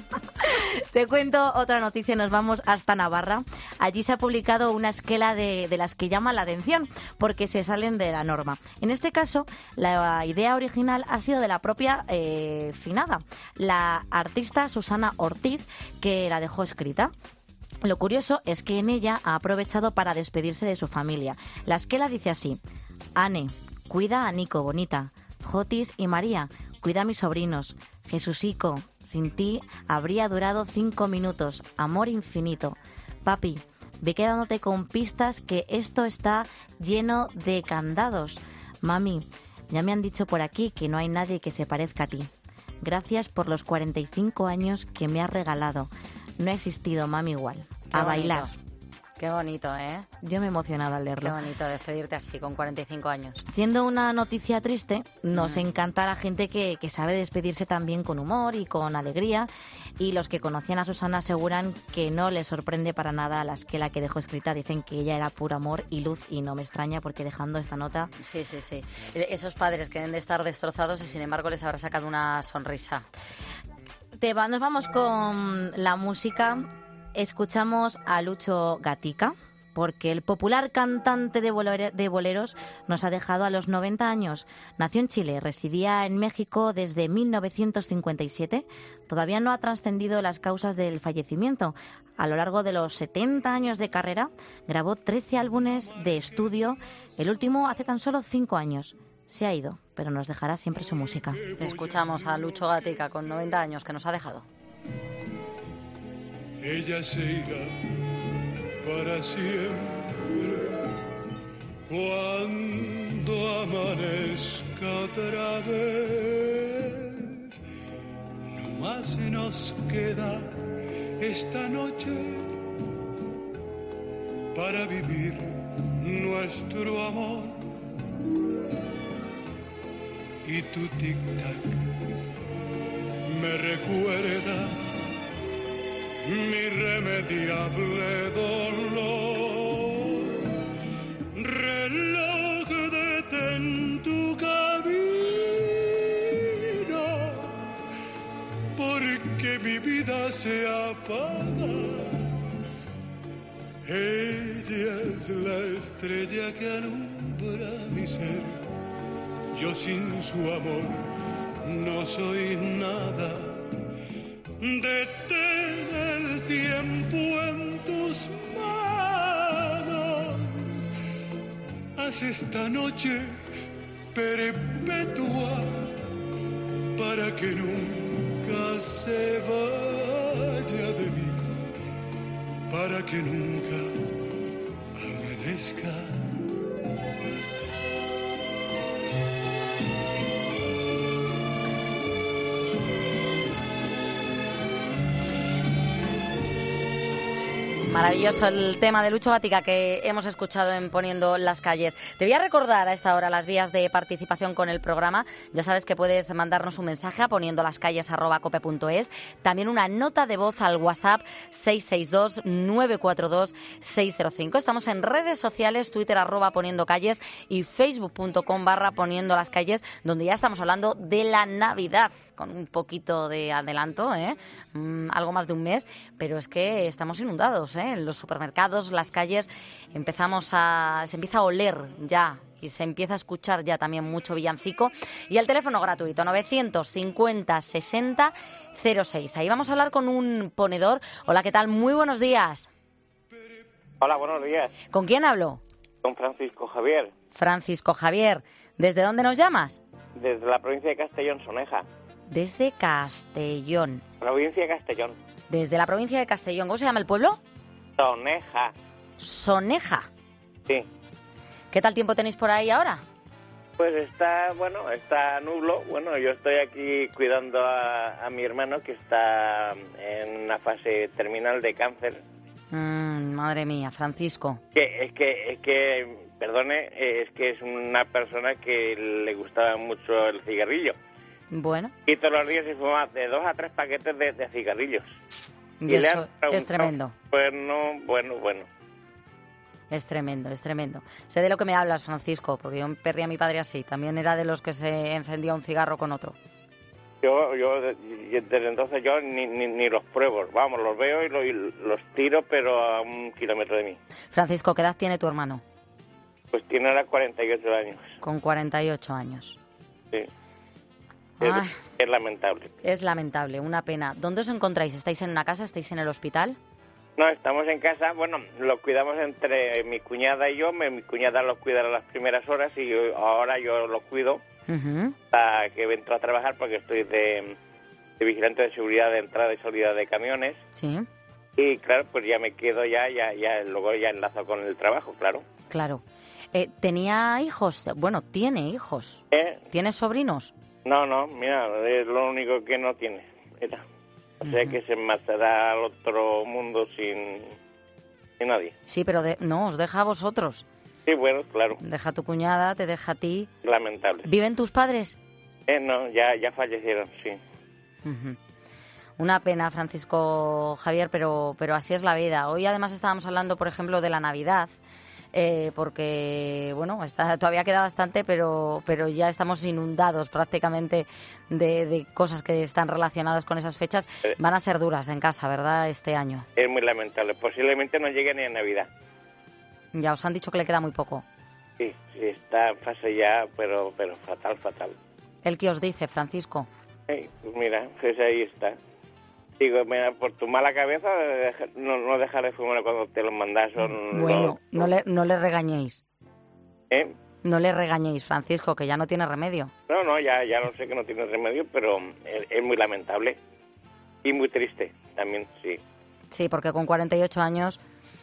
Te cuento otra noticia, nos vamos hasta Navarra. Allí se ha publicado una esquela de, de las que llaman la atención, porque se salen de la norma. En este caso, la idea original ha sido de la propia eh, finada, la artista Susana Ortiz, que la dejó escrita. Lo curioso es que en ella ha aprovechado para despedirse de su familia. La esquela dice así: Ane, cuida a Nico, bonita. Jotis y María, cuida a mis sobrinos. Jesusico, sin ti habría durado cinco minutos. Amor infinito. Papi, ve quedándote con pistas que esto está lleno de candados. Mami, ya me han dicho por aquí que no hay nadie que se parezca a ti. Gracias por los cuarenta y cinco años que me has regalado. No ha existido mami igual. Qué A bonito. bailar. Qué bonito, ¿eh? Yo me he emocionado al Qué leerlo. bonito despedirte así, con cuarenta y cinco años. Siendo una noticia triste, nos Mm. encanta la gente que, que sabe despedirse también con humor y con alegría. Y los que conocían a Susana aseguran que no les sorprende para nada la esquela que dejó escrita. Dicen que ella era puro amor y luz, y no me extraña porque dejando esta nota... Sí, sí, sí. Eh, Esos padres que deben de estar destrozados y sin embargo les habrá sacado una sonrisa. Te va- nos vamos con la música. Escuchamos a Lucho Gatica, porque el popular cantante de, bolere- de boleros nos ha dejado a los noventa años. Nació en Chile, residía en México desde mil novecientos cincuenta y siete. Todavía no ha trascendido las causas del fallecimiento. A lo largo de los setenta años de carrera, grabó trece álbumes de estudio, el último hace tan solo cinco años. Se ha ido, pero nos dejará siempre su música. Escuchamos a Lucho Gatica con noventa años que nos ha dejado. Ella se irá para siempre cuando amanezca otra vez. No más nos queda esta noche para vivir nuestro amor. Y tu tic-tac me recuerda mi irremediable dolor. Reloj, detén tu camino, porque mi vida se apaga. Ella es la estrella que alumbra mi ser. Yo sin su amor no soy nada. Detén el tiempo en tus manos. Haz esta noche perpetua para que nunca se vaya de mí, para que nunca amanezca. Maravilloso el tema de Lucho Gatica que hemos escuchado en Poniendo las Calles. Te voy a recordar a esta hora las vías de participación con el programa. Ya sabes que puedes mandarnos un mensaje a poniendolascalles arroba cope punto es. También una nota de voz al WhatsApp seis seis dos nueve cuatro dos seis cero cinco. Estamos en redes sociales, Twitter arroba poniendo calles y facebook punto com barra poniendo las calles, donde ya estamos hablando de la Navidad. Con un poquito de adelanto, ¿eh? Mm, algo más de un mes, pero es que estamos inundados, ¿eh? En los supermercados, las calles, empezamos a, se empieza a oler ya y se empieza a escuchar ya también mucho villancico. Y el teléfono gratuito, novecientos cincuenta sesenta cero seis. Ahí vamos a hablar con un ponedor. Hola, ¿qué tal? Muy buenos días. Hola, buenos días. ¿Con quién hablo? Con Francisco Javier. Francisco Javier. ¿Desde dónde nos llamas? Desde la provincia de Castellón, Soneja. Desde Castellón. Provincia de Castellón. Desde la provincia de Castellón. ¿Cómo se llama el pueblo? Soneja. Soneja. Sí. ¿Qué tal tiempo tenéis por ahí ahora? Pues está, bueno, está nublo. Bueno, yo estoy aquí cuidando a, a mi hermano que está en una fase terminal de cáncer. Mm, madre mía, Francisco. Que, es que, es que, perdone, es que es una persona que le gustaba mucho el cigarrillo. Bueno. Y todos los días se fuma de dos a tres paquetes de, de cigarrillos. Y, y eso es tremendo. Bueno, bueno, bueno. Es tremendo, es tremendo. Sé de lo que me hablas, Francisco, porque yo perdí a mi padre así. También era de los que se encendía un cigarro con otro. Yo, yo desde entonces yo ni, ni, ni los pruebo. Vamos, los veo y, lo, y los tiro, pero a un kilómetro de mí. Francisco, ¿qué edad tiene tu hermano? Pues tiene ahora cuarenta y ocho años. Con cuarenta y ocho años. Sí. Es, es lamentable. Es lamentable, una pena. ¿Dónde os encontráis? ¿Estáis en una casa? ¿Estáis en el hospital? No, estamos en casa. Bueno, lo cuidamos entre mi cuñada y yo. Mi cuñada lo cuida las primeras horas y yo, ahora yo lo cuido uh-huh. hasta que entro a trabajar porque estoy de, de vigilante de seguridad de entrada y salida de camiones. Sí. Y claro, pues ya me quedo ya, ya, ya luego ya enlazo con el trabajo, claro. Claro. Eh, ¿Tenía hijos? Bueno, tiene hijos. ¿Eh? ¿Tiene sobrinos? No, no, mira, es lo único que no tiene. Mira. O sea uh-huh. que se marchará al otro mundo sin, sin nadie. Sí, pero de, no, os deja a vosotros. Sí, bueno, claro. Deja a tu cuñada, te deja a ti. Lamentable. ¿Viven tus padres? Eh, no, ya, ya fallecieron, sí. Uh-huh. Una pena, Francisco Javier, pero, pero así es la vida. Hoy además estábamos hablando, por ejemplo, de la Navidad. Eh, porque, bueno, está, todavía queda bastante, pero, pero ya estamos inundados prácticamente de, de cosas que están relacionadas con esas fechas. Eh, Van a ser duras en casa, ¿verdad?, este año. Es muy lamentable. Posiblemente no llegue ni a Navidad. Ya os han dicho que le queda muy poco. Sí, sí, está en fase ya, pero, pero fatal, fatal. ¿El qué os dice, Francisco? Hey, pues mira, pues ahí está. Digo, mira, por tu mala cabeza, no, no dejar de fumar cuando te lo mandas. Son bueno, los... no le, no le regañéis. ¿Eh? No le regañéis, Francisco, que ya no tiene remedio. No, no, ya, ya lo sé que no tiene remedio, pero es, es muy lamentable. Y muy triste también, sí. Sí, porque con cuarenta y ocho años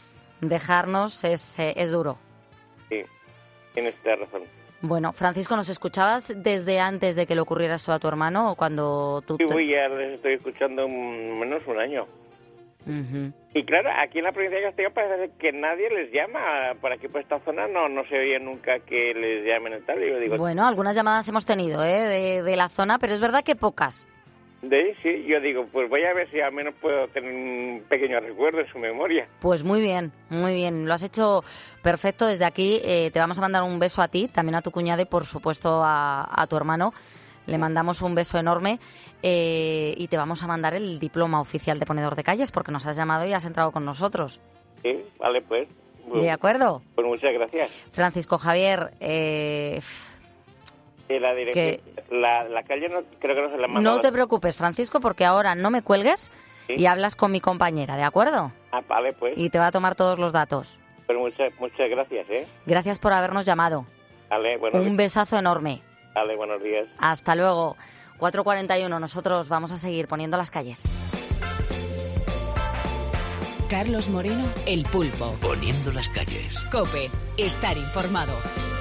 dejarnos es, eh, es duro. Sí, tienes toda razón. Bueno, Francisco, ¿nos escuchabas desde antes de que le ocurriera esto a tu hermano o cuando tú...? Sí, uy, ya les estoy escuchando un, menos un año. Uh-huh. Y claro, aquí en la provincia de Castellón parece que nadie les llama. Por aquí, por esta zona, no no se oye nunca que les llamen y tal. Y yo digo, bueno, algunas llamadas hemos tenido, ¿eh?, de, de la zona, pero es verdad que pocas. De ahí sí, yo digo, pues voy a ver si al menos puedo tener un pequeño recuerdo en su memoria. Pues muy bien, muy bien, lo has hecho perfecto. Desde aquí eh, te vamos a mandar un beso a ti, también a tu cuñada y por supuesto a, a tu hermano. Le mandamos un beso enorme eh, y te vamos a mandar el diploma oficial de ponedor de calles porque nos has llamado y has entrado con nosotros. Sí, vale, pues. pues ¿De acuerdo? Pues muchas gracias. Francisco Javier, eh... Sí, la dirección, que... la, la calle no, creo que no se la manda. No te preocupes, Francisco, porque ahora no me cuelgues ¿sí? y hablas con mi compañera, ¿de acuerdo? Ah, vale, pues. Y te va a tomar todos los datos. Pues muchas, muchas gracias, ¿eh? Gracias por habernos llamado. Ale, buenos Un besazo enorme. Ale, buenos días. Hasta luego. cuatro cuarenta y uno, nosotros vamos a seguir poniendo las calles. Carlos Moreno, El Pulpo. Poniendo las calles. COPE. Estar informado.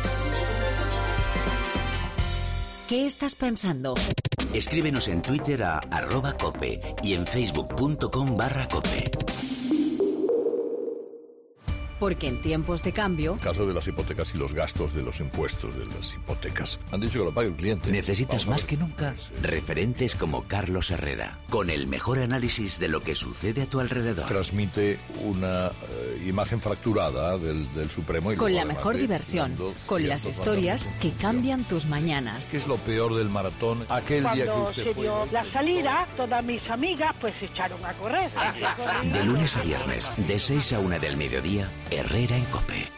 ¿Qué estás pensando? Escríbenos en Twitter a arroba cope y en facebook.com barra cope. Porque en tiempos de cambio... El caso de las hipotecas y los gastos de los impuestos de las hipotecas. Han dicho que lo pague el cliente. Necesitas más que nunca referentes como Carlos Herrera, con el mejor análisis de lo que sucede a tu alrededor. Transmite una eh, imagen fracturada del, del Supremo. Y con luego, la mejor de, diversión, con las historias que cambian tus mañanas. ¿Qué es lo peor del maratón? Aquel Cuando día que usted se fue... dio la salida, todas mis amigas pues se echaron a correr. De lunes a viernes, de seis a una del mediodía, Herrera en COPE.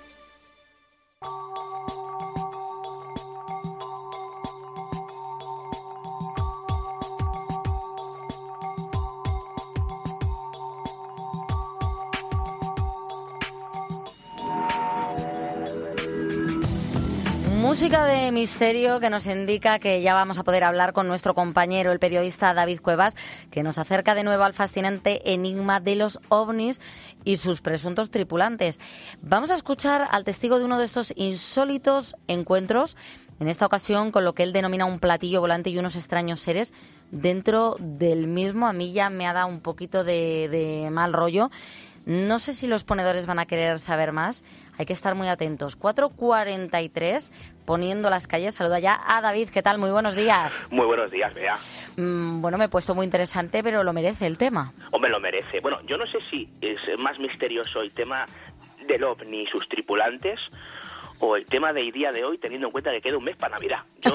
Música de misterio que nos indica que ya vamos a poder hablar con nuestro compañero, el periodista David Cuevas, que nos acerca de nuevo al fascinante enigma de los ovnis y sus presuntos tripulantes. Vamos a escuchar al testigo de uno de estos insólitos encuentros, en esta ocasión con lo que él denomina un platillo volante y unos extraños seres dentro del mismo. A mí ya me ha dado un poquito de, de mal rollo. No sé si los ponedores van a querer saber más. Hay que estar muy atentos. cuatro cuarenta y tres, poniendo las calles. Saluda ya a David. ¿Qué tal? Muy buenos días. Muy buenos días, Bea. Mm, bueno, me he puesto muy interesante, pero lo merece el tema. Hombre, lo merece. Bueno, yo no sé si es más misterioso el tema del ovni y sus tripulantes o el tema del día de hoy, teniendo en cuenta que queda un mes para Navidad. Yo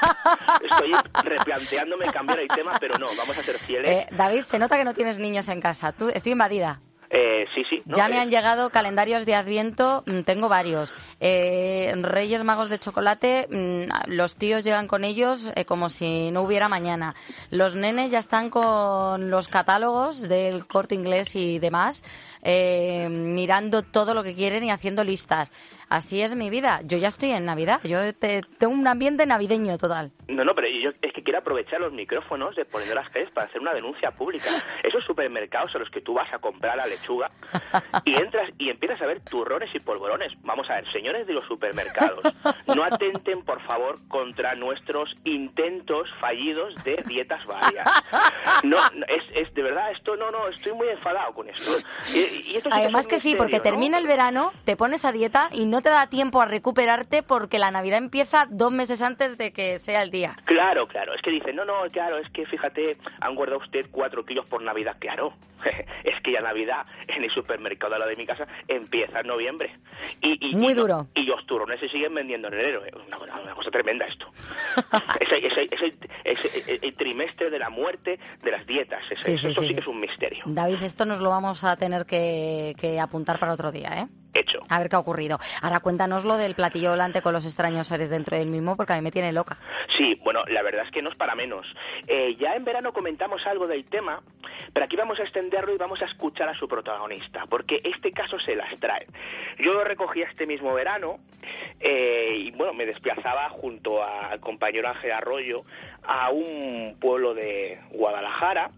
estoy replanteándome cambiar el tema, pero no, vamos a ser fieles. Eh, David, se nota que no tienes niños en casa. Tú, estoy invadida. Eh, sí, sí. No, ya me eh. han llegado calendarios de Adviento, tengo varios. Eh, Reyes Magos de chocolate, los tíos llegan con ellos eh, como si no hubiera mañana. Los nenes ya están con los catálogos del Corte Inglés y demás, eh, mirando todo lo que quieren y haciendo listas. Así es mi vida. Yo ya estoy en Navidad. Yo te, tengo un ambiente navideño total. No, no, pero yo es que quiero aprovechar los micrófonos de Poniendo las Calles para hacer una denuncia pública. Esos supermercados a los que tú vas a comprar la lechuga y entras y empiezas a ver turrones y polvorones. Vamos a ver, señores de los supermercados, no atenten, por favor, contra nuestros intentos fallidos de dietas varias. No, es, es de verdad, esto no, no, estoy muy enfadado con esto. Y, y esto sí Además que, que sí, misterio, porque ¿no? termina el verano, te pones a dieta y no te da tiempo a recuperarte porque la Navidad empieza dos meses antes de que sea el día. Claro, claro, es que dicen, no, no, claro, es que fíjate, han guardado usted cuatro kilos por Navidad, claro. Es que ya Navidad en el supermercado de la de mi casa empieza en noviembre. Y, y, Muy y, duro. Y los turrones se siguen vendiendo en enero. Una, una, una cosa tremenda esto. es, el, es, el, es, el, es el, el trimestre de la muerte de las dietas. Es, Sí, eso sí, sí, sí, sí sí. que es un misterio. David, esto nos lo vamos a tener que, que apuntar para otro día, ¿eh? Hecho. A ver qué ha ocurrido. Ahora cuéntanos lo del platillo volante con los extraños seres dentro del mismo, porque a mí me tiene loca. Sí, bueno, la verdad es que no es para menos. Eh, ya en verano comentamos algo del tema, pero aquí vamos a extenderlo y vamos a escuchar a su protagonista, porque este caso se las trae. Yo lo recogí este mismo verano eh, y, bueno, me desplazaba junto al compañero Ángel Arroyo a un pueblo de Guadalajara,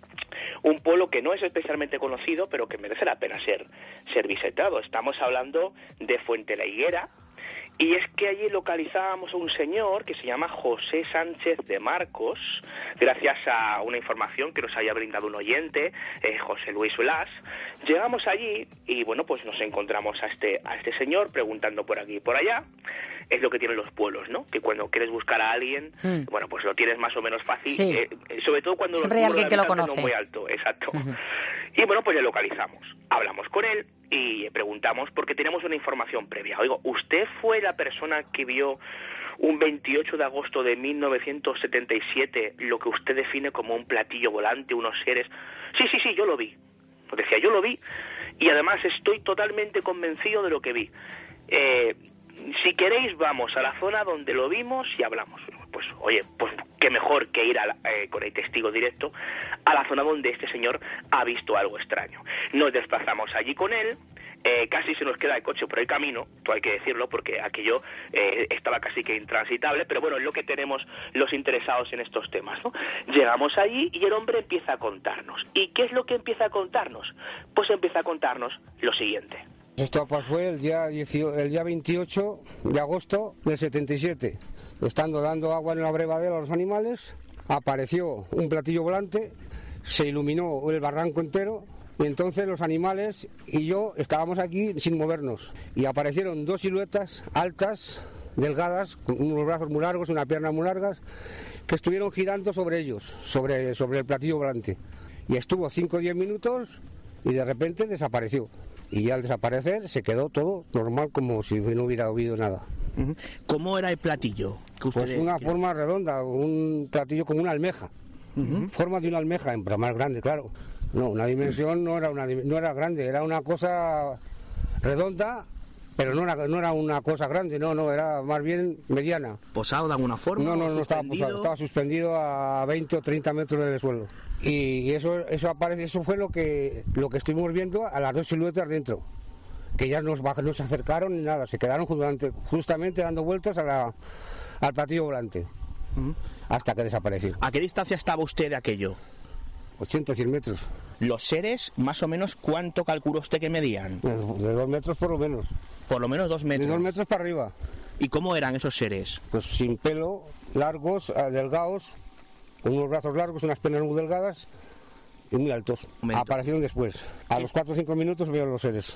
un pueblo que no es especialmente conocido, pero que merece la pena ser, ser visitado. Estamos hablando de Fuente la Higuera, y es que allí localizábamos a un señor que se llama José Sánchez de Marcos, gracias a una información que nos había brindado un oyente, eh, José Luis Blas. Llegamos allí y, bueno, pues nos encontramos a este, a este señor preguntando por aquí y por allá. Es lo que tienen los pueblos, ¿no? Que cuando quieres buscar a alguien, Mm. bueno, pues lo tienes más o menos fácil, Sí. eh, sobre todo cuando Siempre el hay número alguien de que lo habitantes conoce. no muy alto, exacto. Y bueno, pues le localizamos. Hablamos con él y le preguntamos porque tenemos una información previa. Oigo, ¿usted fue la persona que vio un veintiocho de agosto de mil novecientos setenta y siete lo que usted define como un platillo volante, unos seres? Sí, sí, sí, yo lo vi. Nos decía, yo lo vi y además estoy totalmente convencido de lo que vi. Eh, si queréis, vamos a la zona donde lo vimos y hablamos. Pues, oye, pues qué mejor que ir a la, eh, con el testigo directo a la zona donde este señor ha visto algo extraño. Nos desplazamos allí con él Eh, casi se nos queda el coche por el camino, todo hay que decirlo, porque aquello eh, estaba casi que intransitable, pero bueno, es lo que tenemos los interesados en estos temas, ¿no? Llegamos allí y el hombre empieza a contarnos. ¿Y qué es lo que empieza a contarnos? Pues empieza a contarnos lo siguiente. Esto pues fue el día, dieciocho, el día veintiocho de agosto del setenta y siete. Estando dando agua en el abrevadero a los animales, apareció un platillo volante, se iluminó el barranco entero, y entonces los animales y yo estábamos aquí sin movernos. Y aparecieron dos siluetas altas, delgadas, con unos brazos muy largos, unas piernas muy largas, que estuvieron girando sobre ellos, sobre, sobre el platillo volante. Y estuvo cinco o diez minutos y de repente desapareció. Y ya al desaparecer se quedó todo normal, como si no hubiera habido nada. ¿Cómo era el platillo? Que usted Pues una quiere? forma redonda, un platillo como una almeja. Uh-huh. Forma de una almeja, pero más grande, claro. No, una dimensión no era una no era grande, era una cosa redonda, pero no era, no era una cosa grande, no, no, era más bien mediana. ¿Posado de alguna forma? No, no, no estaba suspendido? posado, estaba suspendido a veinte o treinta metros del suelo. Y eso eso aparece, eso fue lo que lo que estuvimos viendo a las dos siluetas dentro, que ya nos baj- no se acercaron ni nada, se quedaron justamente, justamente dando vueltas a la, al platillo volante, uh-huh. hasta que desapareció. ¿A qué distancia estaba usted de aquello? ochenta, cien metros. ¿Los seres, más o menos, cuánto calculó usted que medían? De, de dos metros por lo menos. Por lo menos dos metros. De dos metros para arriba. ¿Y cómo eran esos seres? Pues sin pelo, largos, eh, delgados, con unos brazos largos, unas piernas muy delgadas y muy altos. Momento. Aparecieron después. A los cuatro o cinco minutos veo los seres.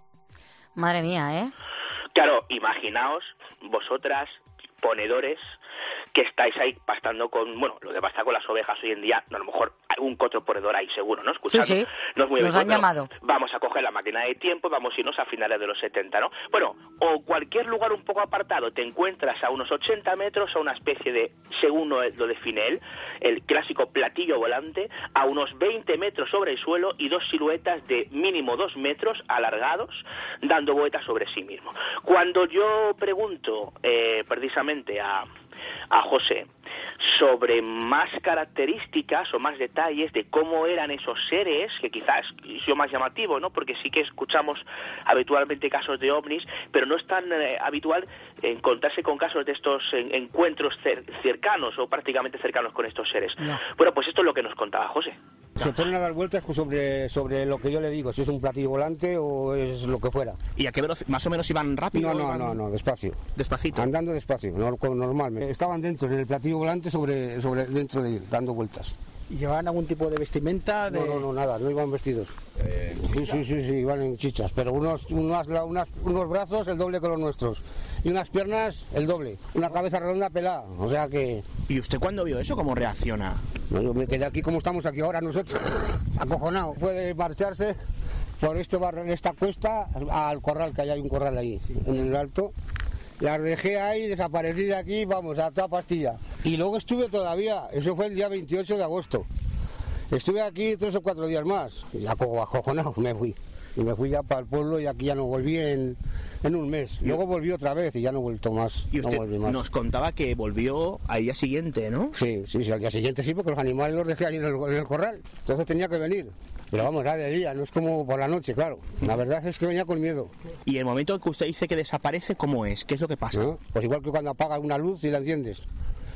Madre mía, ¿eh? Claro, imaginaos vosotras, ponedores, que estáis ahí pastando con, bueno, lo de pastar con las ovejas hoy en día, no, a lo mejor hay un otro ponedor ahí seguro, ¿no? Escuchando. Sí, sí. No es muy Nos habitual, han pero llamado. Vamos a coger la máquina de tiempo, vamos a irnos a finales de los setenta, ¿no? Bueno, o cualquier lugar un poco apartado, te encuentras a unos ochenta metros a una especie de, según lo lo define él, el clásico platillo volante, a unos veinte metros sobre el suelo y dos siluetas de mínimo dos metros alargados, dando vueltas sobre sí mismo. Cuando yo pregunto eh, precisamente a a José sobre más características o más detalles de cómo eran esos seres, que quizás es lo más llamativo, ¿no? Porque sí que escuchamos habitualmente casos de ovnis, pero no es tan eh, habitual encontrarse con casos de estos en, encuentros cer- cercanos o prácticamente cercanos con estos seres. No. Bueno, pues esto es lo que nos contaba José. Se ponen a dar vueltas sobre, sobre lo que yo le digo, si es un platillo volante o es lo que fuera. ¿Y a qué velocidad? ¿Más o menos iban rápido? No, no, iban... no, no, despacio. Despacito. Andando despacio, no, como normal. Estaban dentro, en el platillo volante, sobre, sobre dentro de él, dando vueltas. ¿Y llevaban algún tipo de vestimenta? De... No, no, no, nada, no iban vestidos. Eh, sí, sí, sí, sí, iban en chichas, pero unos, unas, unas, unos brazos el doble que los nuestros. Y unas piernas el doble. Una cabeza redonda pelada, o sea que... ¿Y usted cuando vio eso, cómo reacciona? No, yo me quedé aquí como estamos aquí ahora nosotros, acojonado. Puede marcharse por este barrio, esta cuesta al corral, que hay un corral ahí, en el alto. Las dejé ahí, desaparecí de aquí, vamos, a toda pastilla. Y luego estuve todavía, eso fue el día veintiocho de agosto. Estuve aquí tres o cuatro días más, y aco- acojonado me fui. Y me fui ya para el pueblo y aquí ya no volví en, en un mes. Luego volví otra vez y ya no he vuelto más. Y no usted volví más. nos contaba que volvió al día siguiente, ¿no? Sí, sí, sí, al día siguiente sí, porque los animales los dejé ahí en el, en el corral. Entonces tenía que venir. Pero vamos, era de día, no es como por la noche, claro. La verdad es que venía con miedo. Y el momento en que usted dice que desaparece, ¿cómo es? ¿Qué es lo que pasa? ¿No? Pues igual que cuando apagas una luz y la enciendes.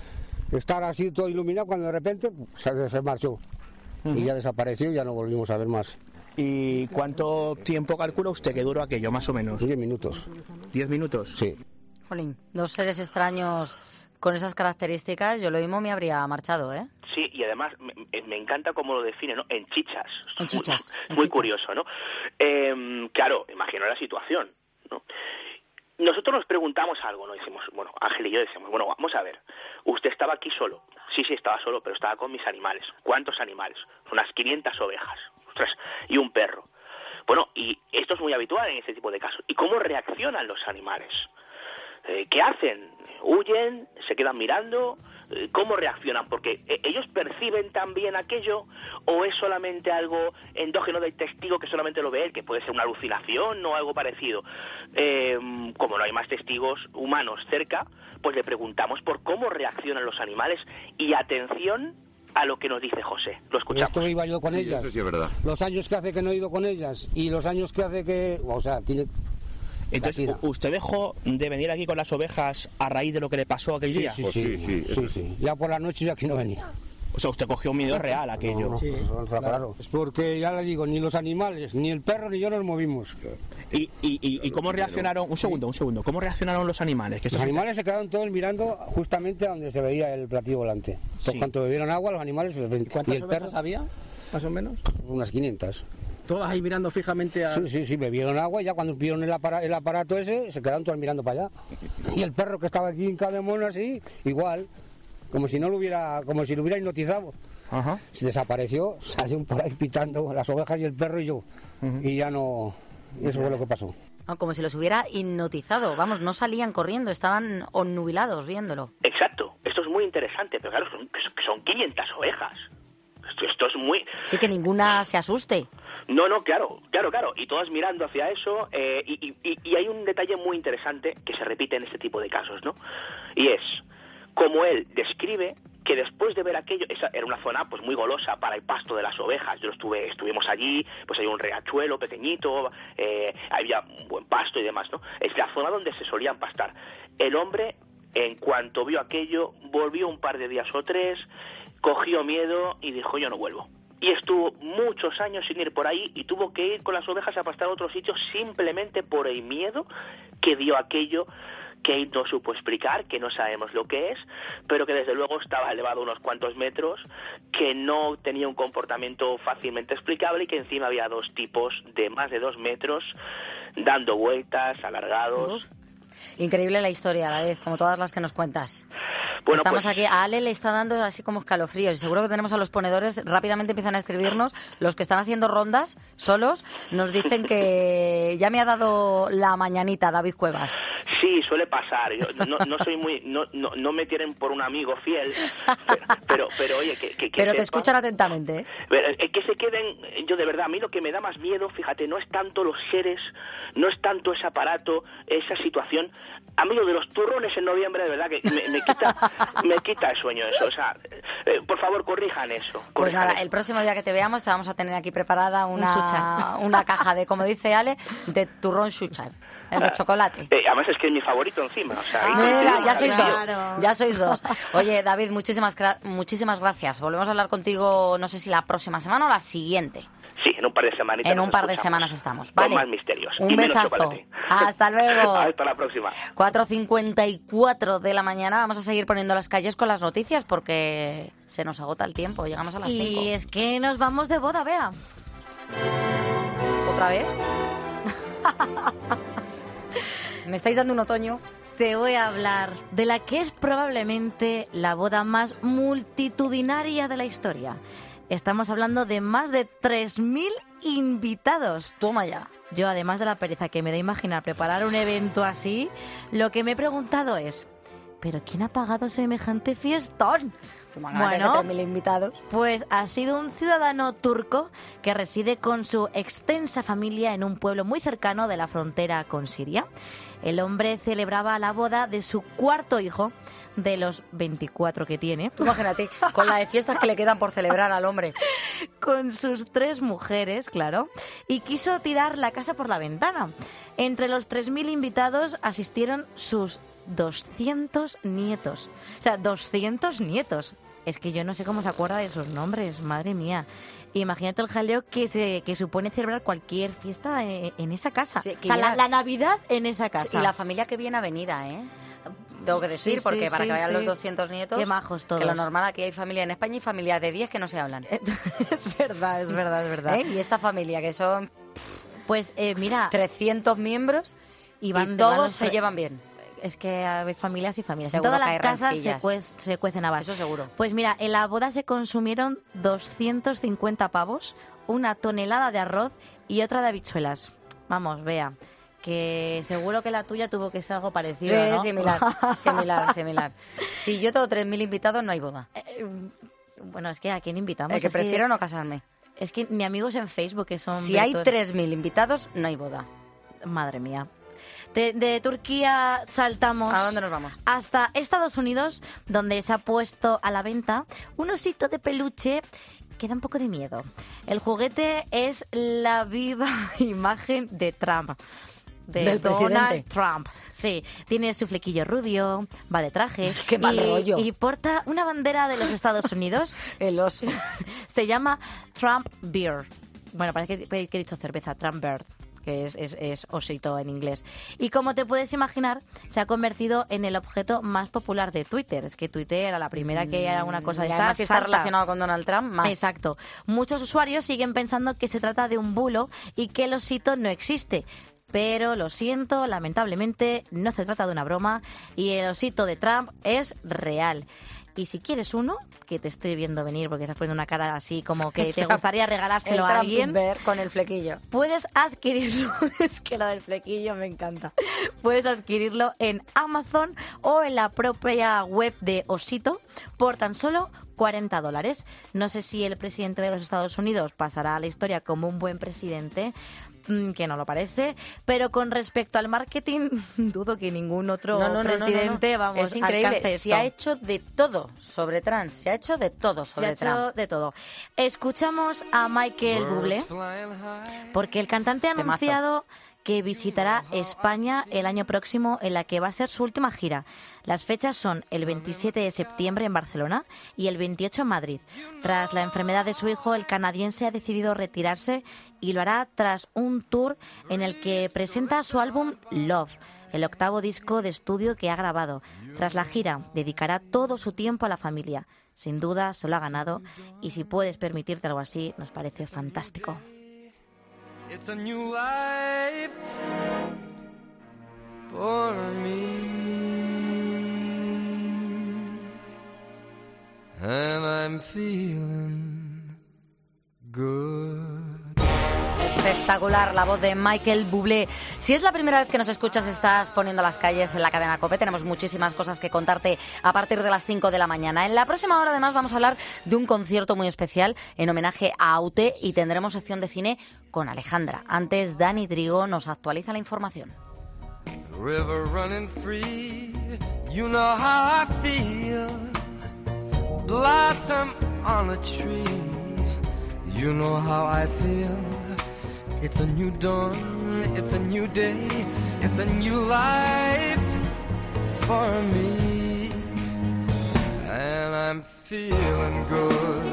Estar así todo iluminado cuando de repente se, se marchó. Uh-huh. Y ya desapareció y ya no volvimos a ver más. ¿Y cuánto tiempo calcula usted que duró aquello, más o menos? Diez minutos. ¿Diez minutos? Sí. Jolín, dos seres extraños con esas características, yo lo mismo me habría marchado, ¿eh? Sí, y además me, me encanta cómo lo define, ¿no? En chichas. En chichas. Muy, en muy chichas. curioso, ¿no? Eh, claro, imagino la situación, ¿no? Nosotros nos preguntamos algo, ¿no? Decimos, bueno, Ángel y yo decimos, bueno, vamos a ver, usted estaba aquí solo. Sí, sí, estaba solo, pero estaba con mis animales. ¿Cuántos animales? Unas quinientas ovejas, ostras, y un perro. Bueno, y esto es muy habitual en este tipo de casos. ¿Y cómo reaccionan los animales? Eh, ¿Qué hacen? ¿Huyen? ¿Se quedan mirando? Eh, ¿Cómo reaccionan? Porque eh, ellos perciben también aquello, o es solamente algo endógeno del testigo que solamente lo ve él, que puede ser una alucinación o algo parecido. Eh, como no hay más testigos humanos cerca, pues le preguntamos por cómo reaccionan los animales. Y atención, a lo que nos dice José. Lo escuchamos. Esto iba yo con Sí, ellas. eso sí es verdad. Los años que hace que no he ido con ellas y los años que hace que... O sea, tiene... Entonces, Latida. ¿usted dejó de venir aquí con las ovejas a raíz de lo que le pasó aquel Sí, día? sí, sí, sí, sí, sí. Ya por la noche ya aquí no venía. O sea, usted cogió un miedo real a aquello. No, no, eso está claro. Es porque, ya le digo, ni los animales, ni el perro, ni yo nos movimos. ¿Y, y, y, y cómo reaccionaron? Un segundo, un segundo. ¿Cómo reaccionaron los animales? Que Los eso- animales se quedaron todos mirando justamente a donde se veía el platillo volante. Sí. Cuando bebieron agua, los animales... ¿Y ¿Cuántas el ovejas perro? había, más o menos? Unas quinientas. Todas ahí mirando fijamente a... Sí, sí, sí, bebieron agua y ya cuando vieron el, apara- el aparato ese, se quedaron todos mirando para allá. Y el perro que estaba aquí en cada mono así, igual, como si no lo hubiera, como si lo hubiera hipnotizado. Ajá. Se desapareció, salió por ahí pitando las ovejas y el perro y yo. Y ya no... Eso fue lo que pasó. No, como si los hubiera hipnotizado. Vamos, no salían corriendo, estaban onnubilados viéndolo. Exacto. Esto es muy interesante, pero claro, son, son quinientas ovejas. Esto, esto es muy... Sí, que ninguna se asuste. No, no, claro, claro, claro. Y todas mirando hacia eso. Eh, y, y, y hay un detalle muy interesante que se repite en este tipo de casos, ¿no? Y es, como él describe que después de ver aquello, esa era una zona pues muy golosa para el pasto de las ovejas. Yo estuve, estuvimos allí, pues hay un riachuelo pequeñito, eh, había un buen pasto y demás, ¿no? Es la zona donde se solían pastar. El hombre, en cuanto vio aquello, volvió un par de días o tres, cogió miedo y dijo, yo no vuelvo. Y estuvo muchos años sin ir por ahí y tuvo que ir con las ovejas a pastar a otros sitios simplemente por el miedo que dio aquello, que él no supo explicar, que no sabemos lo que es, pero que desde luego estaba elevado unos cuantos metros, que no tenía un comportamiento fácilmente explicable y que encima había dos tipos de más de dos metros dando vueltas, alargados. Uf. Increíble la historia, David, como todas las que nos cuentas. Bueno, Estamos pues- aquí, a Ale le está dando así como escalofríos y seguro que tenemos a los ponedores, rápidamente empiezan a escribirnos, los que están haciendo rondas solos, nos dicen que ya me ha dado la mañanita David Cuevas. Sí, suele pasar. Yo no, no soy muy, no, no, no me tienen por un amigo fiel, pero, pero, pero oye, que, que, que Pero te sepan- escuchan atentamente, ¿eh? Pero, eh, que se queden, yo de verdad, a mí lo que me da más miedo, fíjate, no es tanto los seres, no es tanto ese aparato, esa situación. A mí lo de los turrones en noviembre, de verdad, que me, me quita me quita el sueño eso. O sea, eh, por favor, corrijan eso. Pues corrijan nada, eso. el próximo día que te veamos te vamos a tener aquí preparada una, suchar. una caja de, como dice Ale, de turrón suchar, el de chocolate. Eh, además es que es mi favorito encima. O sea, ahí Mira, coincidimos, ya sois dos, David. ya sois dos. Oye, David, muchísimas, gra- muchísimas gracias. Volvemos a hablar contigo, no sé si la próxima semana o la siguiente. Sí, en un par de semanitas. En un nos par de escuchamos. semanas estamos, Con ¿vale? más misterios. Un y menos besazo. chocolate. Hasta luego. Hasta la próxima. cuatro cincuenta y cuatro de la mañana. Vamos a seguir poniendo las calles con las noticias porque se nos agota el tiempo. Llegamos a las cinco. Y es que nos vamos de boda, Bea. ¿Otra vez? ¿Me estáis dando un otoño? Te voy a hablar de la que es probablemente la boda más multitudinaria de la historia. Estamos hablando de más de tres mil invitados. Toma ya. Yo, además de la pereza que me da imaginar preparar un evento así, lo que me he preguntado es, ¿pero quién ha pagado semejante fiestón? Bueno, tres mil invitados. Pues ha sido un ciudadano turco que reside con su extensa familia en un pueblo muy cercano de la frontera con Siria. El hombre celebraba la boda de su cuarto hijo, de los veinticuatro que tiene. Tú imagínate, con la de fiestas que le quedan por celebrar al hombre. Con sus tres mujeres, claro, y quiso tirar la casa por la ventana. Entre los tres mil invitados asistieron sus doscientos nietos. O sea, doscientos nietos. Es que yo no sé cómo se acuerda de sus nombres, madre mía. Imagínate el jaleo que se que supone celebrar cualquier fiesta en, en esa casa. Sí, que o sea, la, viene- la Navidad en esa casa. Y la familia que viene avenida, ¿eh? Tengo que decir, Sí, porque sí, para sí, que vayan sí. los doscientos nietos... Qué majos todos. Que lo normal, aquí hay familia en España y familia de diez que no se hablan. Es verdad, es verdad, es verdad. ¿Eh? Y esta familia, que son Pues eh, mira, trescientos miembros y, y van- todos van los se tre- llevan bien. es que hay familias y familias. Seguro en todas que las hay casas se, rencillas. cuez- se cuecen habas. Eso seguro. Pues mira, en la boda se consumieron doscientos cincuenta pavos, una tonelada de arroz y otra de habichuelas. Vamos, vea, que seguro que la tuya tuvo que ser algo parecido, Sí, ¿no? similar, similar, similar. Si yo tengo tres mil invitados, no hay boda. Bueno, es que ¿a quién invitamos? El que Es prefiero no casarme. Es que ni amigos en Facebook que son... Si hay virtuos- tres mil invitados, no hay boda. Madre mía. De, de Turquía saltamos... ¿A dónde nos vamos? Hasta Estados Unidos, donde se ha puesto a la venta un osito de peluche que da un poco de miedo. El juguete es la viva imagen de Trump. De Del Donald presidente. Trump. Sí, tiene su flequillo rubio, va de traje. Qué mal y, rollo. y porta una bandera de los Estados Unidos. El oso. Se llama Trump Beer. Bueno, parece que, que he dicho cerveza, Trump Beer, que es, es, es osito en inglés. Y como te puedes imaginar, se ha convertido en el objeto más popular de Twitter. Es que Twitter, a la primera que haga una cosa de Y además, estas, si está salta. relacionado con Donald Trump, más. Exacto. Muchos usuarios siguen pensando que se trata de un bulo y que el osito no existe. Pero lo siento, lamentablemente no se trata de una broma y el osito de Trump es real. Y si quieres uno, que te estoy viendo venir porque estás poniendo una cara así como que te gustaría regalárselo El a Trump alguien, Bear con el flequillo. puedes adquirirlo, es que lo del flequillo me encanta, puedes adquirirlo en Amazon o en la propia web de Osito por tan solo cuarenta dólares. No sé si el presidente de los Estados Unidos pasará a la historia como un buen presidente, que no lo parece, pero con respecto al marketing dudo que ningún otro No, no, no, presidente, no, no. vamos, es increíble. alcance Se esto. ha hecho de todo sobre Trump. Se ha hecho de todo sobre Se ha hecho Trump. de todo. Escuchamos a Michael Bublé porque el cantante ha Temazo. anunciado que visitará España el año próximo, en la que va a ser su última gira. Las fechas son el veintisiete de septiembre en Barcelona y el veintiocho en Madrid. Tras la enfermedad de su hijo, el canadiense ha decidido retirarse y lo hará tras un tour en el que presenta su álbum Love, el octavo disco de estudio que ha grabado. Tras la gira, dedicará todo su tiempo a la familia. Sin duda, se lo ha ganado y si puedes permitirte algo así, nos parece fantástico. It's a new life for me, and I'm feeling good. Espectacular la voz de Michael Bublé. Si es la primera vez que nos escuchas, estás poniendo las calles en la cadena COPE. Tenemos muchísimas cosas que contarte a partir de las cinco de la mañana. En la próxima hora, además, vamos a hablar de un concierto muy especial en homenaje a Aute y tendremos sección de cine con Alejandra. Antes, Dani Trigo nos actualiza la información. River running free, you know how I feel. Blossom on a tree, you know how I feel. It's a new dawn, it's a new day, it's a new life for me, and I'm feeling good.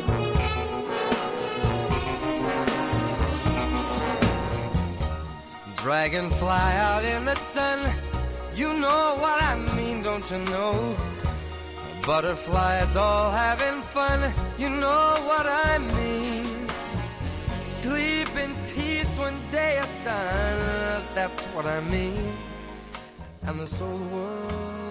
Dragonfly out in the sun, you know what I mean, don't you know? Butterflies all having fun, you know what I mean. Sleep in peace when day is done, that's what I mean. And this old world